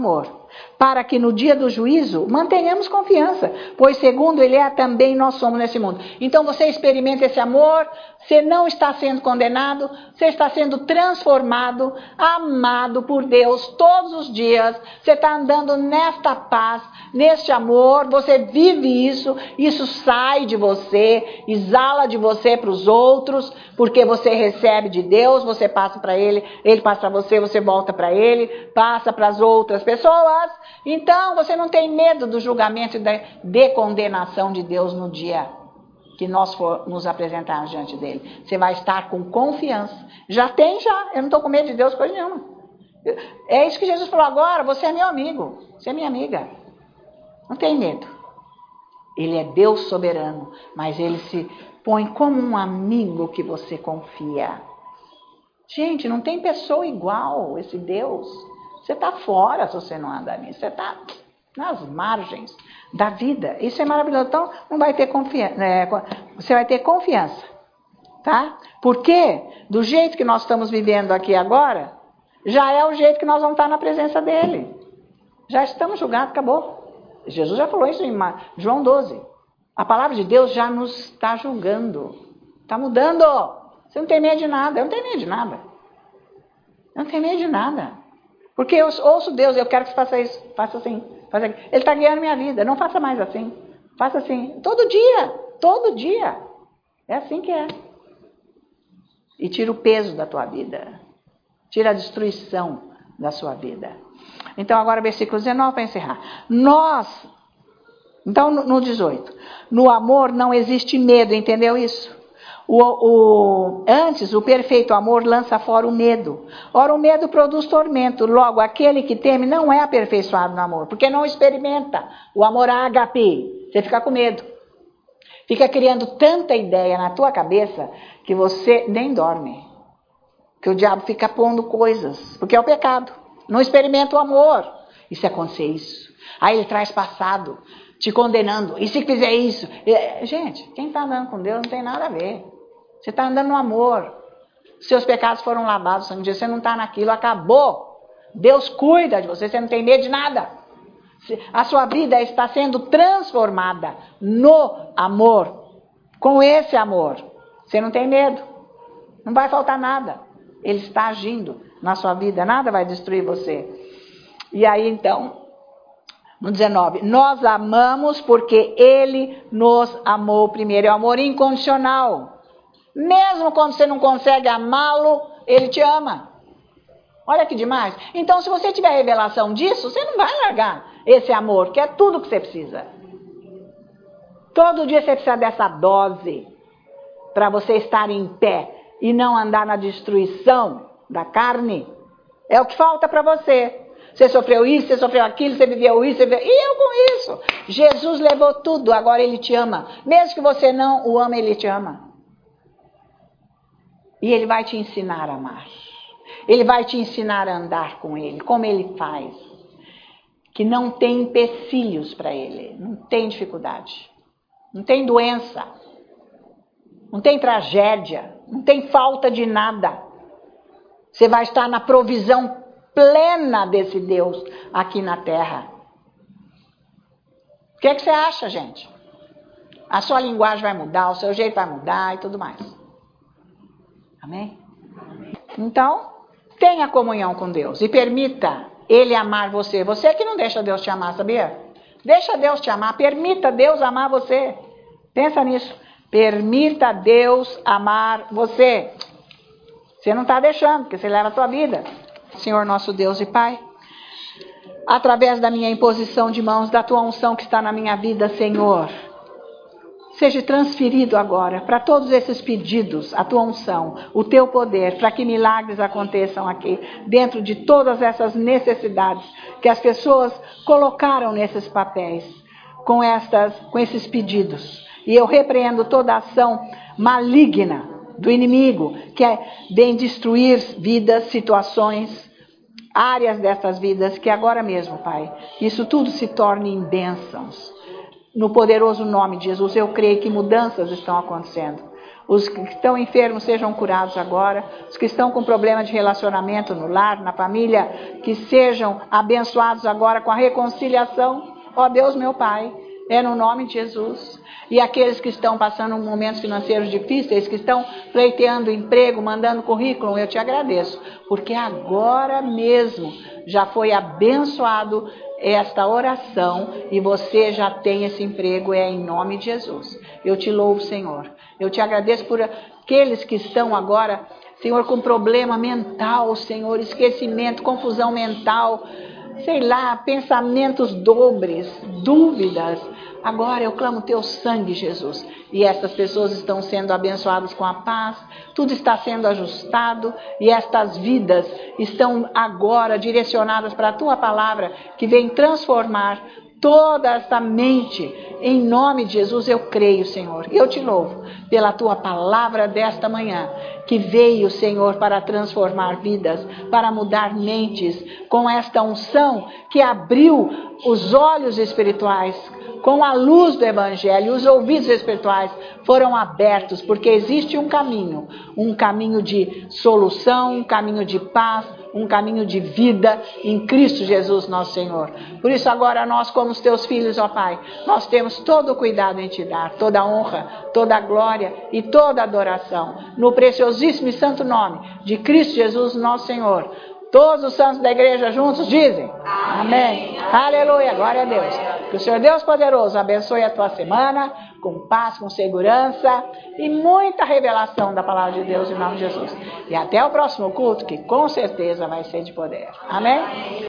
para que no dia do juízo mantenhamos confiança, pois segundo Ele é também nós somos nesse mundo. Então você experimenta esse amor, você não está sendo condenado, você está sendo transformado, amado por Deus todos os dias, você está andando nesta paz, neste amor, você vive isso, isso sai de você, exala de você para os outros, porque você recebe de Deus, você passa para Ele, Ele passa para você, você volta para Ele, passa para as outras pessoas. Então você não tem medo do julgamento e da de condenação de Deus no dia que nós for nos apresentarmos diante dele. Você vai estar com confiança. Já tem, já. Eu não estou com medo de Deus, coisa nenhuma. É isso que Jesus falou agora. Você é meu amigo. Você é minha amiga. Não tem medo. Ele é Deus soberano, mas ele se põe como um amigo que você confia. Gente, não tem pessoa igual esse Deus. Você está fora se você não anda nisso. Você está nas margens da vida. Isso é maravilhoso. Então, não vai ter confiança. É, você vai ter confiança. Tá? Porque, do jeito que nós estamos vivendo aqui agora, já é o jeito que nós vamos estar na presença dele. Já estamos julgados, acabou. Jesus já falou isso em João doze. A palavra de Deus já nos está julgando. Está mudando. Você não tem medo de nada. Eu não tenho medo de nada. Eu não tenho medo de nada. Porque eu ouço Deus, eu quero que você faça isso. Faça assim. Faça aqui. Ele está guiando minha vida. Não faça mais assim. Faça assim. Todo dia. Todo dia. É assim que é. E tira o peso da tua vida. Tira a destruição da sua vida. Então agora versículo dezenove para encerrar. Nós, então no dezoito, no amor não existe medo, entendeu isso? O, o, antes, o perfeito amor lança fora o medo. Ora, o medo produz tormento. Logo, aquele que teme não é aperfeiçoado no amor, porque não experimenta o amor ágape. Você fica com medo. Fica criando tanta ideia na tua cabeça que você nem dorme. Que o diabo fica pondo coisas, porque é o pecado. Não experimenta o amor. E se acontecer isso? Aí ele traz passado, te condenando. E se fizer isso? Gente, quem está andando com Deus não tem nada a ver. Você está andando no amor. Seus pecados foram lavados. Um dia você não está naquilo, acabou. Deus cuida de você, você não tem medo de nada. A sua vida está sendo transformada no amor. Com esse amor. Você não tem medo. Não vai faltar nada. Ele está agindo na sua vida, nada vai destruir você. E aí então, no dezenove, nós amamos porque Ele nos amou primeiro. É o amor incondicional. Mesmo quando você não consegue amá-lo, Ele te ama. Olha que demais. Então, se você tiver revelação disso, você não vai largar esse amor, que é tudo que você precisa. Todo dia você precisa dessa dose para você estar em pé e não andar na destruição da carne. É o que falta para você. Você sofreu isso, você sofreu aquilo, você viveu isso, você viveu... E eu com isso. Jesus levou tudo, agora Ele te ama. Mesmo que você não o ama, Ele te ama. E Ele vai te ensinar a amar. Ele vai te ensinar a andar com Ele, como Ele faz. Que não tem empecilhos para Ele, não tem dificuldade. Não tem doença. Não tem tragédia. Não tem falta de nada. Você vai estar na provisão plena desse Deus aqui na terra. O que é que você acha, gente? A sua linguagem vai mudar, o seu jeito vai mudar e tudo mais. Amém? Então, tenha comunhão com Deus e permita Ele amar você. Você que não deixa Deus te amar, sabia? Deixa Deus te amar, permita Deus amar você. Pensa nisso. Permita Deus amar você. Você não está deixando, porque você leva a tua vida. Senhor nosso Deus e Pai, através da minha imposição de mãos, da tua unção que está na minha vida, Senhor, seja transferido agora para todos esses pedidos, a tua unção, o teu poder, para que milagres aconteçam aqui, dentro de todas essas necessidades que as pessoas colocaram nesses papéis, com, estas, com esses pedidos. E eu repreendo toda ação maligna do inimigo, que é bem destruir vidas, situações, áreas dessas vidas, que agora mesmo, Pai, isso tudo se torne em bênçãos. No poderoso nome de Jesus, eu creio que mudanças estão acontecendo. Os que estão enfermos sejam curados agora. Os que estão com problema de relacionamento no lar, na família, que sejam abençoados agora com a reconciliação. Ó Deus, meu Pai, é no nome de Jesus. E aqueles que estão passando momentos financeiros difíceis, que estão pleiteando emprego, mandando currículo, eu te agradeço, porque agora mesmo já foi abençoado esta oração e você já tem esse emprego, é em nome de Jesus. Eu te louvo, Senhor. Eu te agradeço por aqueles que estão agora, Senhor, com problema mental, Senhor, esquecimento, confusão mental, sei lá, pensamentos dobres, dúvidas. Agora eu clamo teu sangue, Jesus. E essas pessoas estão sendo abençoadas com a paz, tudo está sendo ajustado e estas vidas estão agora direcionadas para a tua palavra que vem transformar toda essa mente. Em nome de Jesus eu creio, Senhor. E eu te louvo pela tua palavra desta manhã, que veio, Senhor, para transformar vidas, para mudar mentes, com esta unção que abriu os olhos espirituais, com a luz do Evangelho, os ouvidos espirituais foram abertos, porque existe um caminho, um caminho de solução, um caminho de paz, um caminho de vida em Cristo Jesus, nosso Senhor. Por isso agora nós, como os teus filhos, ó Pai, nós temos todo o cuidado em te dar, toda a honra, toda a glória e toda a adoração, no preciosíssimo e santo nome de Cristo Jesus, nosso Senhor. Todos os santos da igreja juntos dizem amém. Amém. Aleluia, glória a Deus. Que o Senhor Deus poderoso abençoe a tua semana com paz, com segurança e muita revelação da palavra de Deus em nome de Jesus. E até o próximo culto, que com certeza vai ser de poder. Amém?